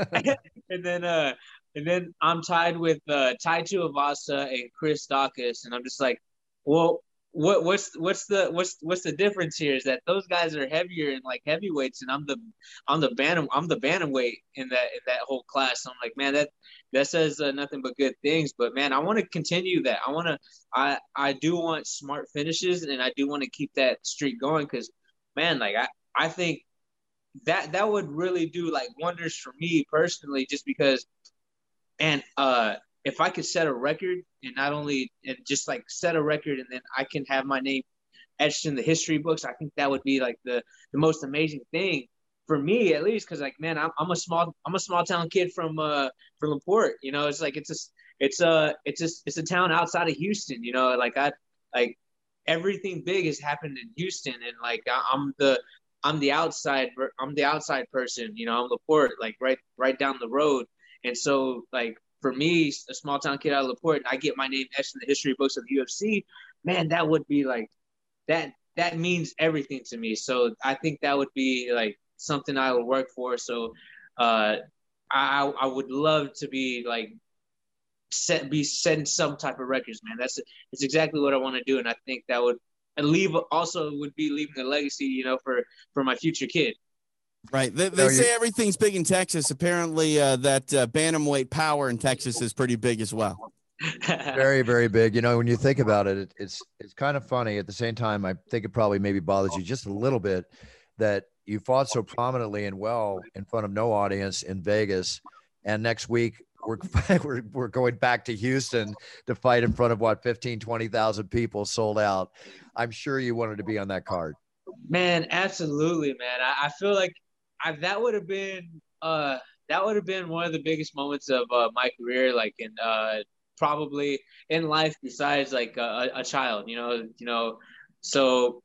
and then uh, and then I'm tied with uh, Tai Tuivasa and Chris Daukaus, and I'm just like, well, what what's what's the what's what's the difference here is that those guys are heavier and like heavyweights, and I'm the I'm the bantam I'm the bantamweight in that in that whole class. So I'm like, man, that that says uh, nothing but good things. But man, I want to continue that. I want to I I do want smart finishes, and I do want to keep that streak going because, man, like I I think that that would really do like wonders for me personally, just because, and uh. if I could set a record and not only and just like set a record and then I can have my name etched in the history books, I think that would be like the, the most amazing thing for me, at least. Cause like, man, I'm, I'm a small, I'm a small town kid from, uh, from LaPorte, you know, it's like, it's a, it's a, it's a, it's a town outside of Houston, you know, like I, like everything big has happened in Houston. And like, I, I'm the, I'm the outside, I'm the outside person, you know, I'm LaPorte, like right, right down the road. And so like, for me, a small town kid out of LaPorte, and I get my name etched in the history books of the U F C, man, that would be like, that that means everything to me. So I think that would be like something I would work for. So uh, I I would love to be like set be setting some type of records, man. That's it's exactly what I want to do, and I think that would and leave also would be leaving a legacy, you know, for for my future kid. Right. They, they say everything's big in Texas. Apparently, uh, that uh, bantamweight power in Texas is pretty big as well. Very, very big. You know, when you think about it, it, it's it's kind of funny. At the same time, I think it probably maybe bothers you just a little bit that you fought so prominently and well in front of no audience in Vegas, and next week we're we're, we're going back to Houston to fight in front of what fifteen, twenty thousand people sold out. I'm sure you wanted to be on that card. Man, absolutely, man. I, I feel like. I, that would have been uh, that would have been one of the biggest moments of uh, my career, like in uh, probably in life, besides like a, a child, you know, you know. So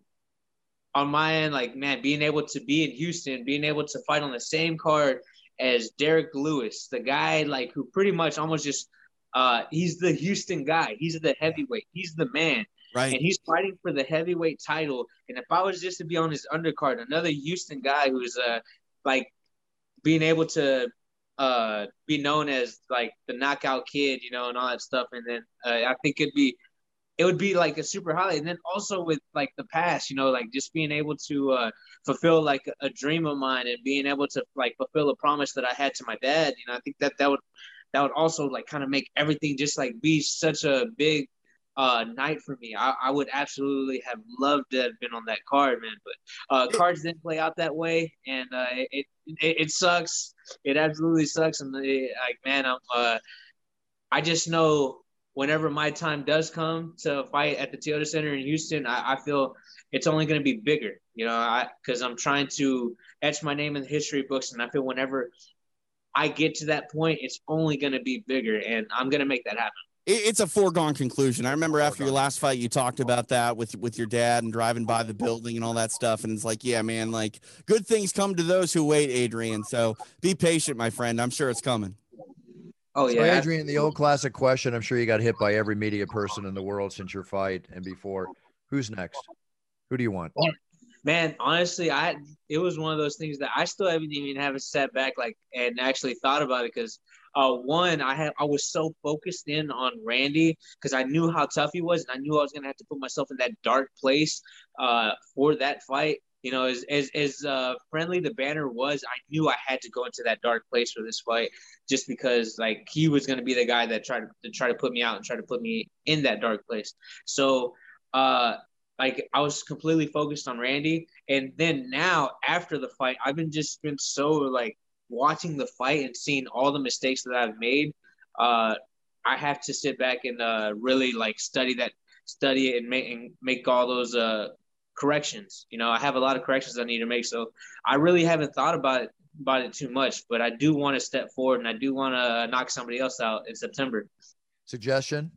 on my end, like man, being able to be in Houston, being able to fight on the same card as Derek Lewis, the guy like who pretty much almost just uh, he's the Houston guy, he's the heavyweight, he's the man. Right. And he's fighting for the heavyweight title. And if I was just to be on his undercard, another Houston guy who's uh like being able to uh be known as like the knockout kid, you know, and all that stuff. And then uh, I think it'd be it would be like a super highlight. And then also with like the past, you know, like just being able to uh fulfill like a dream of mine and being able to like fulfill a promise that I had to my dad, you know, I think that that would that would also like kind of make everything just like be such a big Uh, night for me. I, I would absolutely have loved to have been on that card, man. But uh, cards didn't play out that way, and uh, it, it it sucks. It absolutely sucks. And it, like, man, I'm. Uh, I just know whenever my time does come to fight at the Toyota Center in Houston, I, I feel it's only going to be bigger. You know, I because I'm trying to etch my name in the history books, and I feel whenever I get to that point, it's only going to be bigger, and I'm going to make that happen. It's a foregone conclusion. I remember after your last fight, you talked about that with, with your dad and driving by the building and all that stuff. And it's like, yeah, man, like good things come to those who wait, Adrian. So be patient, my friend. I'm sure it's coming. Oh, So, yeah. Adrian, the old classic question. I'm sure you got hit by every media person in the world since your fight and before. Who's next? Who do you want? Man, honestly, I it was one of those things that I still haven't even haven't sat back like and actually thought about it because uh one I had I was so focused in on Randy because I knew how tough he was and I knew I was gonna have to put myself in that dark place uh for that fight. You know, as as as uh, friendly the banner was, I knew I had to go into that dark place for this fight, just because like he was going to be the guy that tried to, to try to put me out and try to put me in that dark place. So, uh, like I was completely focused on Randy, and then now after the fight, I've been just been so like watching the fight and seeing all the mistakes that I've made. Uh, I have to sit back and uh, really like study that, study it, and make and make all those uh. corrections. You know, I have a lot of corrections I need to make. So I really haven't thought about it, about it too much, but I do want to step forward and I do want to knock somebody else out in September. Suggestion: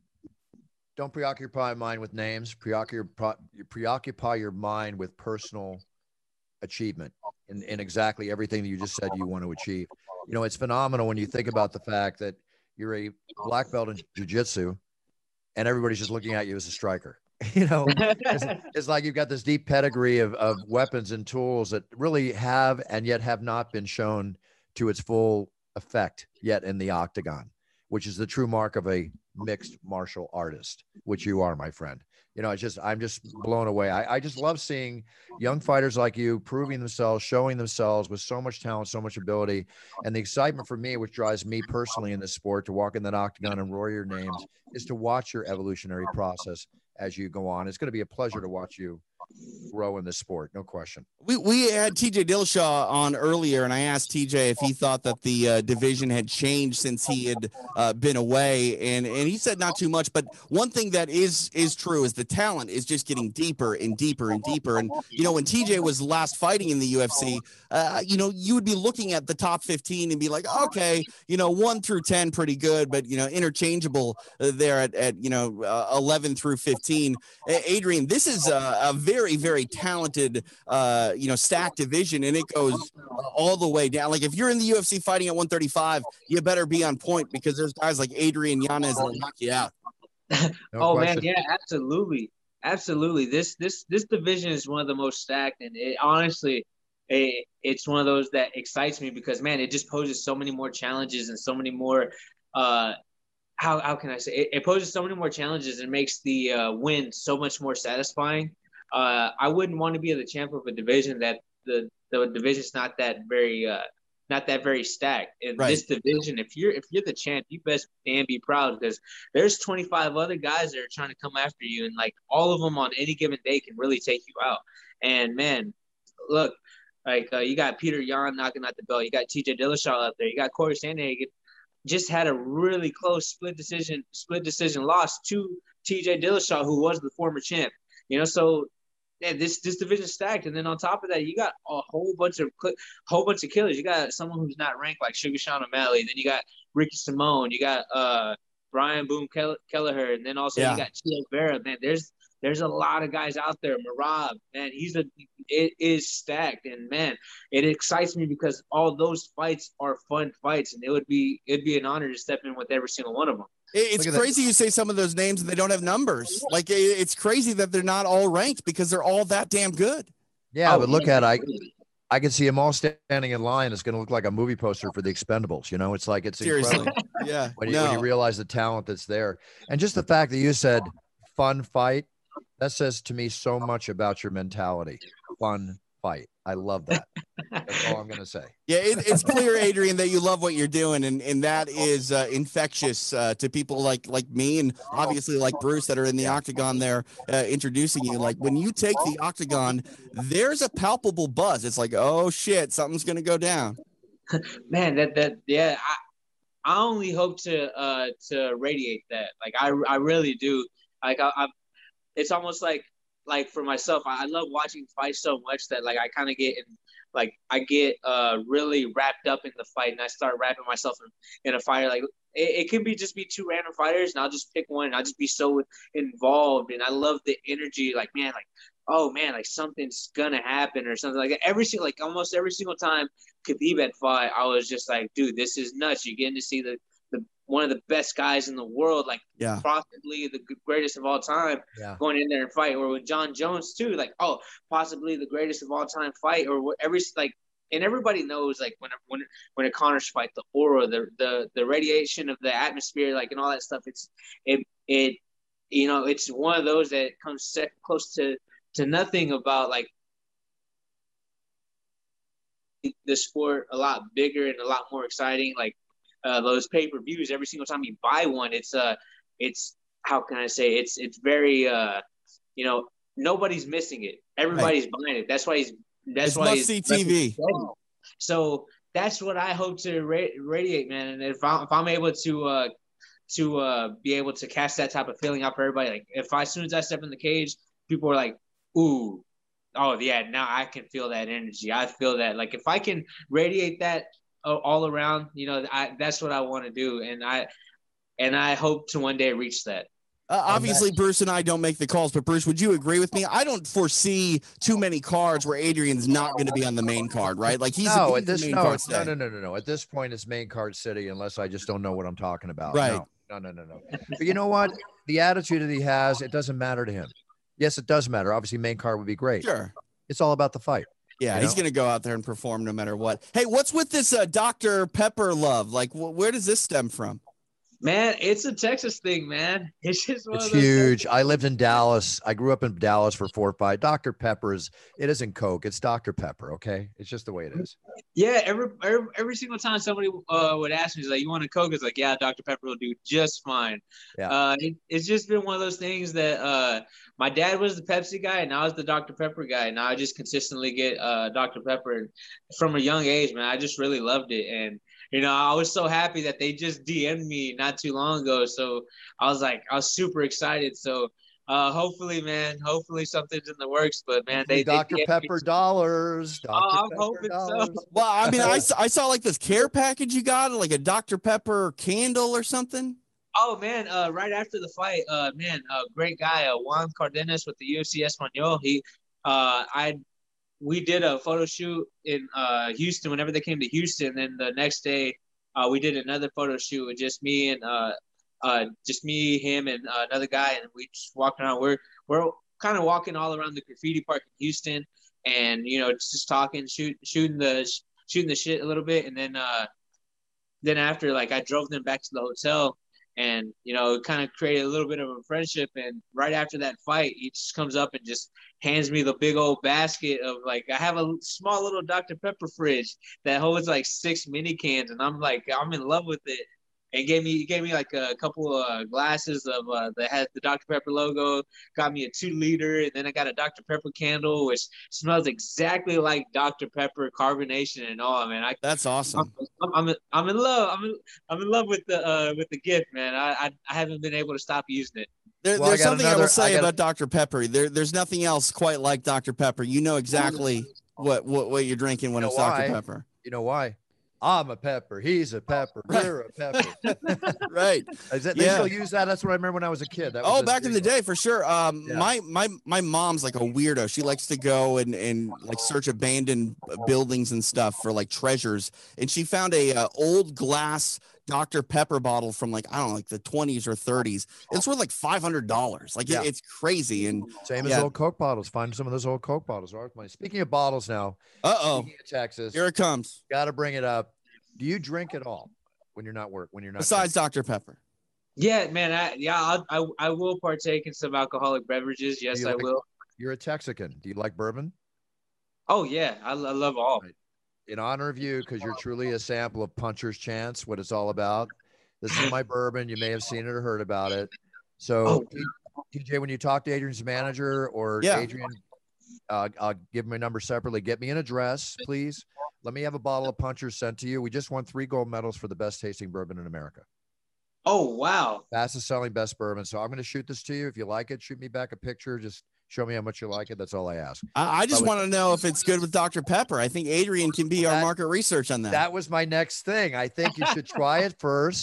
don't preoccupy your mind with names. Preoccupy, preoccupy your mind with personal achievement in, in exactly everything that you just said you want to achieve. You know, it's phenomenal when you think about the fact that you're a black belt in jiu-jitsu and everybody's just looking at you as a striker. You know, it's, it's like you've got this deep pedigree of, of weapons and tools that really have and yet have not been shown to its full effect yet in the octagon, which is the true mark of a mixed martial artist, which you are, my friend. You know, it's just, I'm just blown away. I, I just love seeing young fighters like you proving themselves, showing themselves with so much talent, so much ability. And the excitement for me, which drives me personally in this sport to walk in that octagon and roar your names, is to watch your evolutionary process as you go on. It's going to be a pleasure to watch you grow in this sport. No question. We, we had T J Dillashaw on earlier, and I asked T J if he thought that the uh, division had changed since he had uh, been away, and, and he said not too much. But one thing that is is true is the talent is just getting deeper and deeper and deeper. And, you know, when T J was last fighting in the U F C, uh, you know, you would be looking at the top fifteen and be like, okay, you know, one through ten, pretty good, but, you know, interchangeable uh, there at, at, you know, uh, eleven through fifteen. Adrian, this is a, a very, very talented, uh, you know, stacked division, and it goes all the way down. Like if you're in the U F C fighting at one thirty-five, you better be on point because there's guys like Adrian Yanez that'll knock you out. No oh question. Man, yeah, absolutely, absolutely. This this this division is one of the most stacked, and it honestly, it, it's one of those that excites me because man, it just poses so many more challenges and so many more. Uh, how how can I say it, it poses so many more challenges and makes the uh, win so much more satisfying. Uh, I wouldn't want to be the champ of a division that the the division's not that very uh, not that very stacked. In right. This division, if you're if you're the champ, you best damn be proud because there's twenty-five other guys that are trying to come after you, and like all of them on any given day can really take you out. And man, look, like uh, you got Peter Yan knocking out the belt, you got T J Dillashaw out there, you got Corey Sandhagen. Just had a really close split decision split decision loss to T J Dillashaw, who was the former champ. You know, so yeah, this this division stacked, and then on top of that, you got a whole bunch of whole bunch of killers. You got someone who's not ranked like Sugar Sean O'Malley. Then you got Ricky Simone. You got uh Brian Boom Kelleher, and then also yeah. you got Chio Vera. Man, there's there's a lot of guys out there. Marab, man, he's a it is stacked, and man, it excites me because all those fights are fun fights, and it would be it'd be an honor to step in with every single one of them. It's crazy that. You say some of those names and they don't have numbers. Like it's crazy that they're not all ranked because they're all that damn good. Yeah, oh, but look at I, I can see them all standing in line. It's going to look like a movie poster for the Expendables. You know, it's like it's seriously, incredible. yeah. When you, no. when you realize the talent that's there, and just the fact that you said fun fight, that says to me so much about your mentality. Fun fight. I love that. That's all I'm going to say. Yeah, it, it's clear, Adrian, that you love what you're doing, and, and that is uh, infectious uh, to people like like me and obviously like Bruce that are in the octagon there uh, introducing you. Like when you take the octagon, there's a palpable buzz. It's like, oh shit, something's going to go down. Man, that that yeah, I I only hope to uh to radiate that. Like I I really do. Like I, I it's almost like. Like for myself, I love watching fights so much that like I kind of get in, like I get uh really wrapped up in the fight and I start wrapping myself in, in a fight. Like it, it could be just be two random fighters, and I'll just pick one, and I'll just be so involved, and I love the energy. Like, man, like, oh man, like something's gonna happen or something like that. Every single, like almost every single time Khabib had fought, I was just like, dude, this is nuts. You're getting to see the the one of the best guys in the world, like yeah. possibly the greatest of all time, yeah. going in there and fight. Or with John Jones too, like, oh, possibly the greatest of all time fight, or every like. And everybody knows, like, when when when a Connors fight, the aura, the the the radiation of the atmosphere, like, and all that stuff. It's it it you know, it's one of those that comes set close to to nothing about like the sport a lot bigger and a lot more exciting. Like uh, those pay per views, every single time you buy one, it's uh it's how can I say it's it's very uh you know nobody's missing it. Everybody's right. buying it. That's why he's. That's it's why must see T V. So that's what I hope to ra- radiate, man. And if I'm, if I'm able to uh, to uh, be able to cast that type of feeling out for everybody, like if I, as soon as I step in the cage, people are like, "Ooh, oh yeah, now I can feel that energy. I feel that." Like if I can radiate that all around, you know, I, that's what I want to do, and I and I hope to one day reach that. Uh, obviously, Bruce and I don't make the calls, but Bruce, would you agree with me? I don't foresee too many cards where Adrian's not going to be on the main card, right? Like he's, no, he's at this the main no, card no, no, no, no, no. At this point, it's main card city, unless I just don't know what I'm talking about. Right? No, no, no, no, no. But you know what? The attitude that he has, it doesn't matter to him. Yes, it does matter. Obviously, main card would be great. Sure. It's all about the fight. Yeah, you he's know? going to go out there and perform no matter what. Hey, what's with this uh, Doctor Pepper love? Like, wh- where does this stem from? Man, it's a Texas thing, man. It's just one it's of those huge. things. I lived in Dallas. I grew up in Dallas for four or five. Doctor Pepper's, it isn't Coke. It's Doctor Pepper, okay? It's just the way it is. Yeah, every every, every single time somebody uh, would ask me, like, you want a Coke? It's like, yeah, Doctor Pepper will do just fine. Yeah. Uh, it, it's just been one of those things that uh, my dad was the Pepsi guy, and I was the Doctor Pepper guy. And now I just consistently get uh, Doctor Pepper from a young age, man. I just really loved it. And you know, I was so happy that they just D M'd me not too long ago. So I was like, I was super excited. So uh, hopefully, man, hopefully something's in the works. But man, they Doctor they Pepper dollars. Doctor Oh, I'm Pepper hoping dollars. so. Well, I mean, I, I saw like this care package you got, like a Doctor Pepper candle or something. Oh man, uh, right after the fight, uh, man, uh, great guy, uh, Juan Cardenas with the U F C Espanol. He, uh, I. We did a photo shoot in uh, Houston whenever they came to Houston. Then the next day, uh, we did another photo shoot with just me and uh, uh, just me, him, and uh, another guy, and we just walked around. We're we're kind of walking all around the graffiti park in Houston, and you know, just talking, shoot, shooting the shooting the shit a little bit, and then uh, then after, like, I drove them back to the hotel. And, you know, it kind of created a little bit of a friendship. And right after that fight, he just comes up and just hands me the big old basket of, like, I have a small little Doctor Pepper fridge that holds like six mini cans. And I'm like, I'm in love with it. And gave me, he gave me like a couple of uh, glasses of uh, that had the Doctor Pepper logo, got me a two liter. And then I got a Doctor Pepper candle, which smells exactly like Doctor Pepper carbonation and all, man. I, That's awesome. I'm, I'm, I'm in love. I'm in, I'm in love with the, uh, with the gift, man. I, I, I haven't been able to stop using it. There, Well, there's I got something another- I will say I got- about Doctor Pepper. There, there's nothing else quite like Doctor Pepper. You know exactly what, what, what you're drinking when You know it's Doctor why? Pepper. You know why? I'm a pepper. He's a pepper. Right. We're a pepper. Right. Is that, they Yeah. still use that? That's what I remember when I was a kid. That was Oh, a back in the jingle. day, for sure. Um, Yeah. my my my mom's like a weirdo. She likes to go and and like search abandoned buildings and stuff for like treasures. And she found a uh, old glass Doctor Pepper bottle from like I don't know, like the twenties or thirties. It's worth like five hundred dollars. Like Yeah. it, it's crazy. And Same as Yeah. old Coke bottles. Find some of those old Coke bottles. Are worth money. Speaking of bottles now, uh oh, speaking of Texas, here it comes. got to bring it up. Do you drink at all when you're not work? When you're not Besides Doctor Pepper. Yeah, man. I, yeah, I, I, I will partake in some alcoholic beverages. Yes, you I like- will. You're a Texican. Do you like bourbon? Oh yeah, I, I love all. Right. In honor of you, because you're truly a sample of Puncher's Chance, what it's all about. This is my bourbon. You may have seen it or heard about it. So, Oh. T J, when you talk to Adrian's manager or Yeah. Adrian, uh, I'll give him a number separately. Get me an address, please. Let me have a bottle of Puncher's sent to you. We just won three gold medals for the best tasting bourbon in America. Oh wow. Fastest selling best bourbon. So I'm going to shoot this to you. If you like it, shoot me back a picture. Just show me how much you like it. That's all I ask. I, I just That was- want to know if it's good with Doctor Pepper. I think Adrian can be our That- market research on that. That was my next thing. I think you should try it first.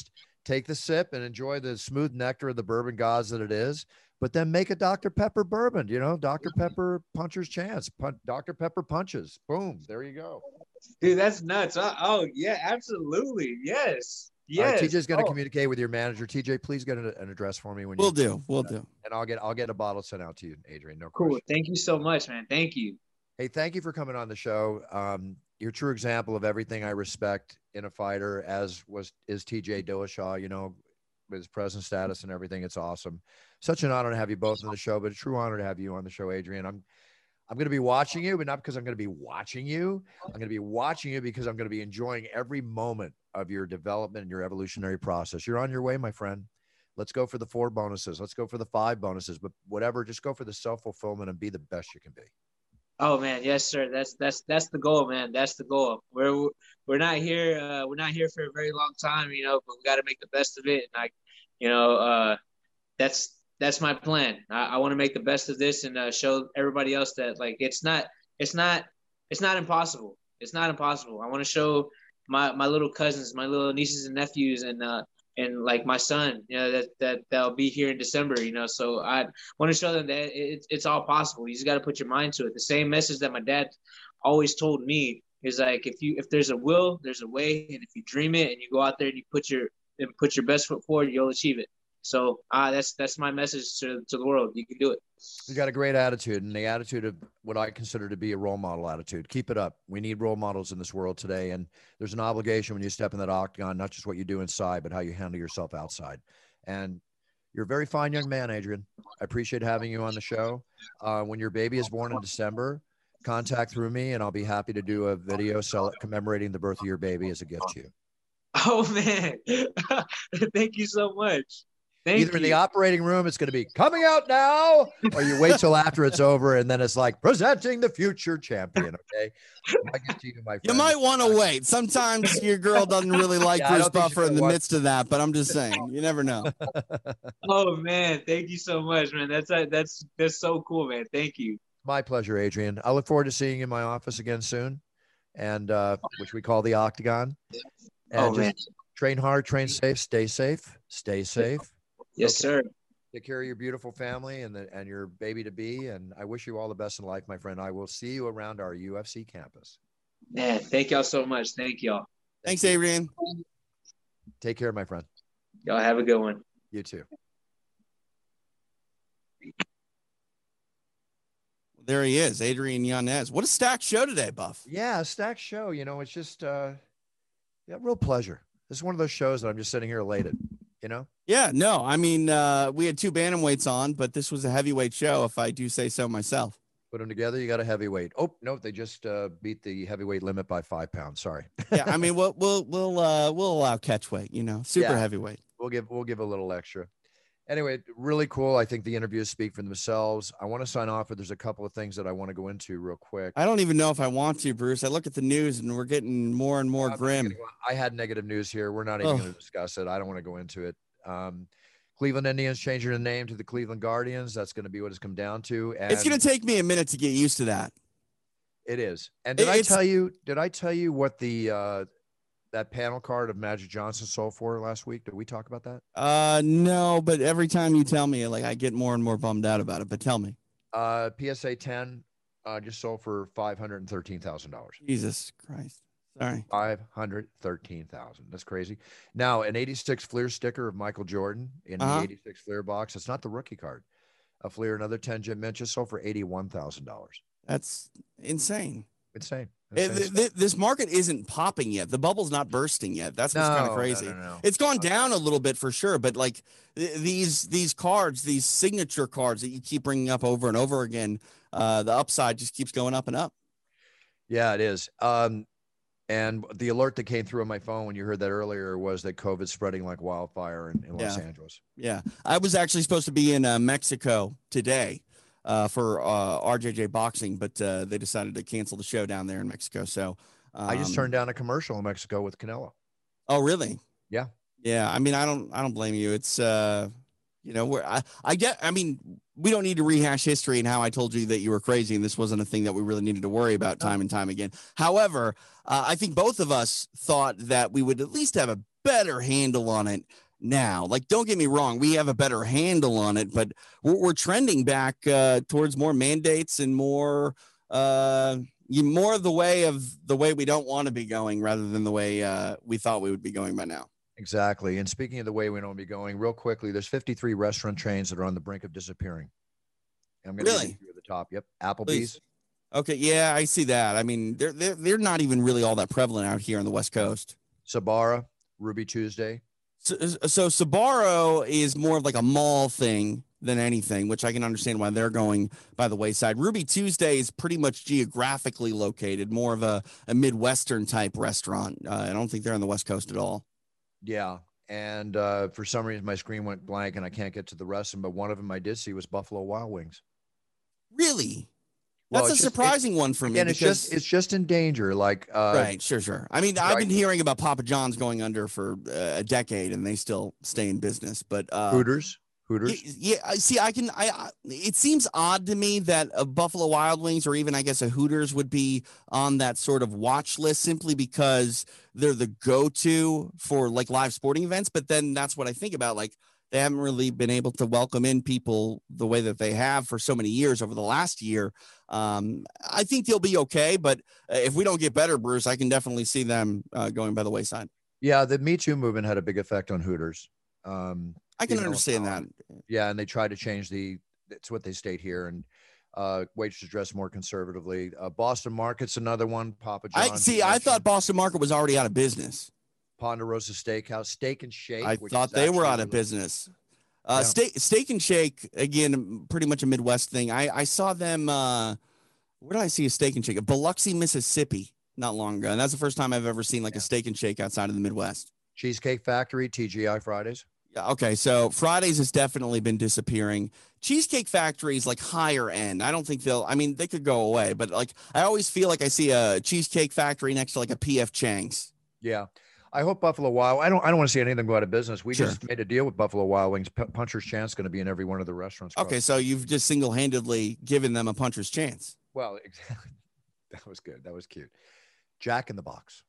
take the sip and enjoy the smooth nectar of the bourbon gods that it is, but then make a Doctor Pepper bourbon, you know, Doctor Pepper puncher's chance, Pun- Doctor Pepper punches. Boom. There you go. Dude, that's nuts. Oh, oh yeah, absolutely. Yes. Yes. All right, T J's going to oh. communicate with your manager. T J, please get an, an address for me when We'll you do. We'll do. And I'll get I'll get a bottle sent out to you, Adrian. No Cool. question. Thank you so much, man. Thank you. Hey, thank you for coming on the show. Um, you're a true example of everything I respect in a fighter, as was is T J Dillashaw, you know, with his present status and everything. It's awesome. Such an honor to have you both on the show, but a true honor to have you on the show, Adrian. I'm I'm going to be watching you, but not because I'm going to be watching you. I'm going to be watching you because I'm going to be enjoying every moment of your development and your evolutionary process. You're on your way, my friend. Let's go for the four bonuses. Let's go for the five bonuses, but whatever, just go for the self-fulfillment and be the best you can be. Oh man, yes, sir. That's that's that's the goal, man. That's the goal. We're we're not here. Uh, we're not here for a very long time, you know. But we got to make the best of it. And I, you know, uh, that's that's my plan. I, I want to make the best of this and uh, show everybody else that like it's not it's not it's not impossible. It's not impossible. I want to show my my little cousins, my little nieces and nephews, and uh, and like my son, you know, that that that'll be here in December, you know. So I want to show them that it, it's all possible. You just got to put your mind to it. The same message that my dad always told me is like, if you if there's a will, there's a way, and if you dream it and you go out there and you put your and put your best foot forward, you'll achieve it. So uh, that's that's my message to, to the world. You can do it. You got a great attitude, and the attitude of what I consider to be a role model attitude. Keep it up. We need role models in this world today, and there's an obligation when you step in that octagon, not just what you do inside, but how you handle yourself outside. And you're a very fine young man, Adrian. I appreciate having you on the show. Uh, when your baby is born in December, contact through me, and I'll be happy to do a video sell commemorating the birth of your baby as a gift to you. Oh, man. Thank you so much. Thank Either you. in the operating room, it's going to be coming out now, or you wait till after it's over, and then it's like presenting the future champion. Okay, I get to you, my friend. You might want to wait. Sometimes your girl doesn't really like Yeah, I Bruce don't think she's Buffer in gonna the watch- midst of that, but I'm just saying, you never know. Oh, man. Thank you so much, man. That's that's that's so cool, man. Thank you. My pleasure, Adrian. I look forward to seeing you in my office again soon, and uh, which we call the Octagon. And Oh, just man. train hard, train safe, stay safe, stay safe. Yes, sir. Take care of your beautiful family and the, and your baby to be. And I wish you all the best in life, my friend. I will see you around our U F C campus. Man, thank y'all so much. Thank y'all. Thanks, Adrian. Take care, my friend. Y'all have a good one. You too. There he is, Adrian Yanez. What a stacked show today, Buff. Yeah, a stacked show. You know, it's just uh, yeah, real pleasure. This is one of those shows that I'm just sitting here elated. You know. Yeah, no, I mean, uh, we had two bantamweights on, but this was a heavyweight show, if I do say so myself. Put them together, you got a heavyweight. Oh, no, they just uh, beat the heavyweight limit by five pounds. Sorry. Yeah, I mean, we'll we'll we'll uh, we'll allow catchweight, you know, super Yeah. heavyweight. We'll give we'll give a little extra. Anyway, really cool. I think the interviews speak for themselves. I want to sign off, but there's a couple of things that I want to go into real quick. I don't even know if I want to, Bruce. I look at the news and we're getting more and more I'm not grim. gonna go- I had negative news here. We're not even Ugh. going to discuss it. I don't want to go into it. Um, Cleveland Indians changing the name to the Cleveland Guardians. That's going to be what it's come down to. And It's going to take me a minute to get used to that. It is. And did It- I it's- tell you? Did I tell you what the uh, that panel card of Magic Johnson sold for last week? Did we talk about that? Uh, no, but every time you tell me, like, I get more and more bummed out about it. But tell me, Uh, P S A ten uh, just sold for five hundred and thirteen thousand dollars. Jesus Christ. Sorry. Five hundred thirteen thousand. That's crazy. Now, an eighty-six Fleer sticker of Michael Jordan in Uh-huh. the eighty-six Fleer box. It's not the rookie card. A Fleer, another ten Jim Minch just sold for eighty-one thousand dollars. That's insane. Insane. It- Insane th- th- this market isn't popping yet. The bubble's not bursting yet. That's what's kind No, of crazy. no, no, no. It's gone down a little bit for sure, but like th- these these cards, these signature cards that you keep bringing up over and over again, uh, the upside just keeps going up and up. Yeah, it is. Um, and the alert that came through on my phone when you heard that earlier was that COVID's spreading like wildfire in, in Los Yeah. Angeles. Yeah, I was actually supposed to be in uh, Mexico today uh, for uh, R J J Boxing, but uh, they decided to cancel the show down there in Mexico. So um, I just turned down a commercial in Mexico with Canelo. Oh, really? Yeah. Yeah. I mean, I don't, I don't blame you. It's, uh, you know, where I, I get, I mean, we don't need to rehash history and how I told you that you were crazy and this wasn't a thing that we really needed to worry about time and time again. However, uh, I think both of us thought that we would at least have a better handle on it now. Like, don't get me wrong, we have a better handle on it, but we're, we're trending back uh, towards more mandates and more, uh, you more of the way of the way we don't want to be going rather than the way uh, we thought we would be going by now. Exactly. And speaking of the way we don't want to be going, real quickly, there's fifty-three restaurant chains that are on the brink of disappearing. And I'm going to Really? give you at the top. Yep. Applebee's. Please. Okay. Yeah, I see that. I mean, they're, they're, they're not even really all that prevalent out here on the West Coast. Sabara, Ruby Tuesday. So, so Sbarro is more of like a mall thing than anything, which I can understand why they're going by the wayside. Ruby Tuesday is pretty much geographically located, more of a, a Midwestern type restaurant. Uh, I don't think they're on the West Coast at all. Yeah. And uh, for some reason, my screen went blank and I can't get to the rest of them. But one of them I did see was Buffalo Wild Wings. Really? Well, That's a it's just- surprising one for me. And it's because- just it's just in danger. Like uh, right, sure, sure. I mean, I've right. been hearing about Papa John's going under for uh, a decade, and they still stay in business. But uh, Hooters, Hooters. yeah, I see. I can. I, I. It seems odd to me that a Buffalo Wild Wings or even I guess a Hooters would be on that sort of watch list simply because they're the go-to for like live sporting events. But then that's what I think about. Like they haven't really been able to welcome in people the way that they have for so many years over the last year. Um, I think they'll be okay, but if we don't get better, Bruce, I can definitely see them uh, going by the wayside. Yeah, the Me Too movement had a big effect on Hooters. Um, I can even though- understand that. Yeah, and they tried to change the. It's what they state here, and uh, waitresses dress more conservatively. Uh, Boston Market's another one. Papa John's. I see. I thought Boston Market was already out of business. Ponderosa Steakhouse, Steak and Shake. I which thought is they were actually out of really- business. Uh, Yeah. steak, steak and Shake again, pretty much a Midwest thing. I, I saw them. Uh, where did I see a Steak and Shake? Biloxi, Mississippi, not long ago, and that's the first time I've ever seen like Yeah. a Steak and Shake outside of the Midwest. Cheesecake Factory, T G I Fridays. Yeah. Okay. So Fridays has definitely been disappearing. Cheesecake Factory is like higher end. I don't think they'll. I mean, they could go away, but like I always feel like I see a Cheesecake Factory next to like a P F Chang's. Yeah. I hope Buffalo Wild. I don't. I don't want to see anything go out of business. We Sure. just made a deal with Buffalo Wild Wings. P- Puncher's Chance going to be in every one of the restaurants. across- Okay, so you've just single-handedly given them a puncher's chance. Well, exactly. That was good. That was cute. Jack in the Box.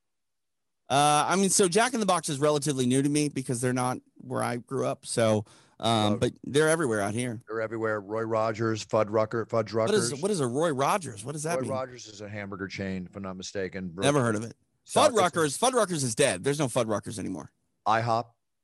Uh, I mean, so Jack in the Box is relatively new to me because they're not where I grew up. So, um, Love- but they're everywhere out here. They're everywhere. Roy Rogers, Fuddrucker, Fudge What Ruckers. is what is a Roy Rogers? What does that Roy mean? Rogers is a hamburger chain, if I'm not mistaken. Never heard of it. South- Fuddruckers. Fuddruckers is dead. There's no Fuddruckers anymore. IHOP,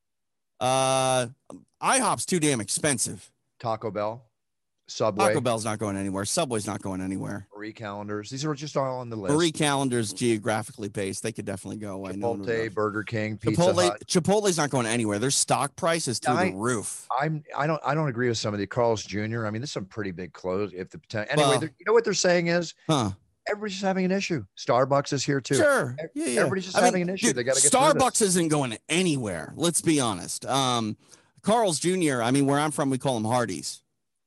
Uh, IHOP's too damn expensive. Taco Bell, Subway, Taco Bell's not going anywhere. Subway's not going anywhere. Marie Callender's. These are just all on the list. Marie Callender's geographically based. They could definitely go away. No one would Chipotle, know. Burger King, Pizza Chipotle, Hut. Chipotle's not going anywhere. Their stock price is through I- the roof. I'm I don't I don't agree with some of the Carl's Junior I mean, there's some pretty big clothes. If the poten- anyway, Well- they're- you know what they're saying is Huh. everybody's just having an issue. Starbucks is here too. Sure. Ev- Yeah, yeah. everybody's just I mean, having an issue. dude, They got to get through this. Starbucks isn't going anywhere. Let's be honest. Um, Carl's Junior I mean, where I'm from, we call them Hardee's.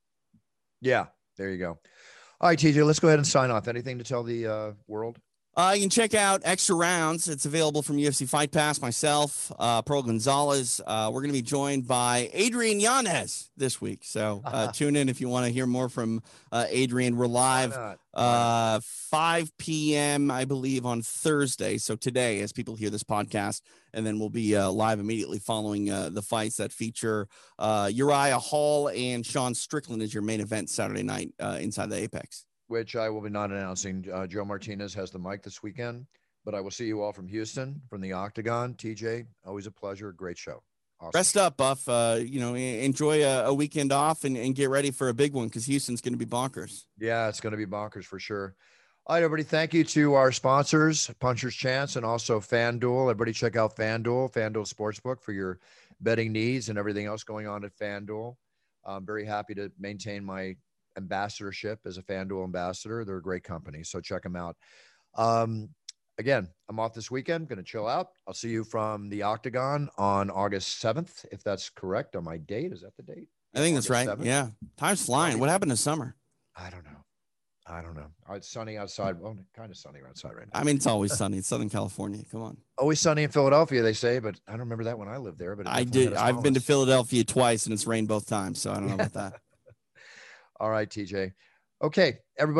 Yeah, there you go. All right, T J, let's go ahead and sign off. Anything to tell the uh, world? Uh, you can check out Extra Rounds. It's available from U F C Fight Pass. Myself, uh, Pearl Gonzalez. Uh, we're going to be joined by Adrian Yanez this week. So uh, tune in if you want to hear more from uh, Adrian. We're live Why not? uh, five p.m. I believe on Thursday. So today, as people hear this podcast, and then we'll be uh, live immediately following uh, the fights that feature uh, Uriah Hall and Sean Strickland as your main event Saturday night uh, inside the Apex. Which I will be not announcing. Uh, Joe Martinez has the mic this weekend, but I will see you all from Houston, from the Octagon. T J, always a pleasure. Great show. Awesome. Rest up, Buff. Uh, you know, e- enjoy a, a weekend off and, and get ready for a big one because Houston's going to be bonkers. Yeah, it's going to be bonkers for sure. All right, everybody. Thank you to our sponsors, Puncher's Chance and also FanDuel. Everybody check out FanDuel, FanDuel Sportsbook for your betting needs and everything else going on at FanDuel. I'm very happy to maintain my ambassadorship as a FanDuel ambassador. They're a great company, so check them out. Um, again, I'm off this weekend, going to chill out. I'll see you from the Octagon on August seventh, if that's correct on my date. Is that the date? I think that's August right. seventh? Yeah. Time's flying. What happened to summer? I don't know. I don't know. Oh, it's sunny outside. Well, kind of sunny outside right now. I mean, it's always sunny. It's Southern California. Come on. Always sunny in Philadelphia, they say, but I don't remember that when I lived there. But it I definitely did. had its I've been to moments. Philadelphia twice and it's rained both times. So I don't know about that. All right, T J. Okay, everybody,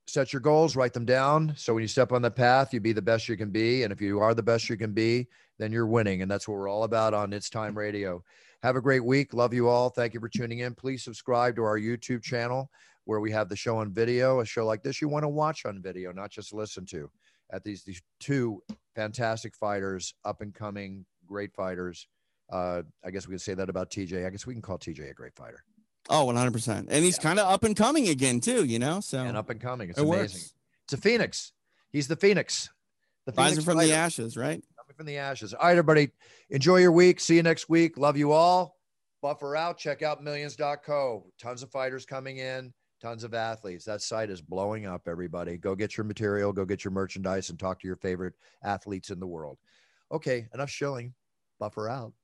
set your goals, write them down. So when you step on the path, you be the best you can be. And if you are the best you can be, then you're winning. And that's what we're all about on It's Time Radio. Have a great week. Love you all. Thank you for tuning in. Please subscribe to our YouTube channel where we have the show on video. A show like this you want to watch on video, not just listen to. At these, these two fantastic fighters, up and coming, great fighters. Uh, I guess we could say that about T J. I guess we can call T J a great fighter. Oh, one hundred percent. And he's yeah. kind of up and coming again too, you know? So and up and coming. It's it amazing. Works. It's a Phoenix. He's the Phoenix. The Phoenix Rising from fighter. The ashes, right? Coming from the ashes. All right, everybody. Enjoy your week. See you next week. Love you all. Buffer out. Check out millions dot co. Tons of fighters coming in. Tons of athletes. That site is blowing up, everybody. Go get your material, go get your merchandise, and talk to your favorite athletes in the world. Okay, enough shilling. Buffer out.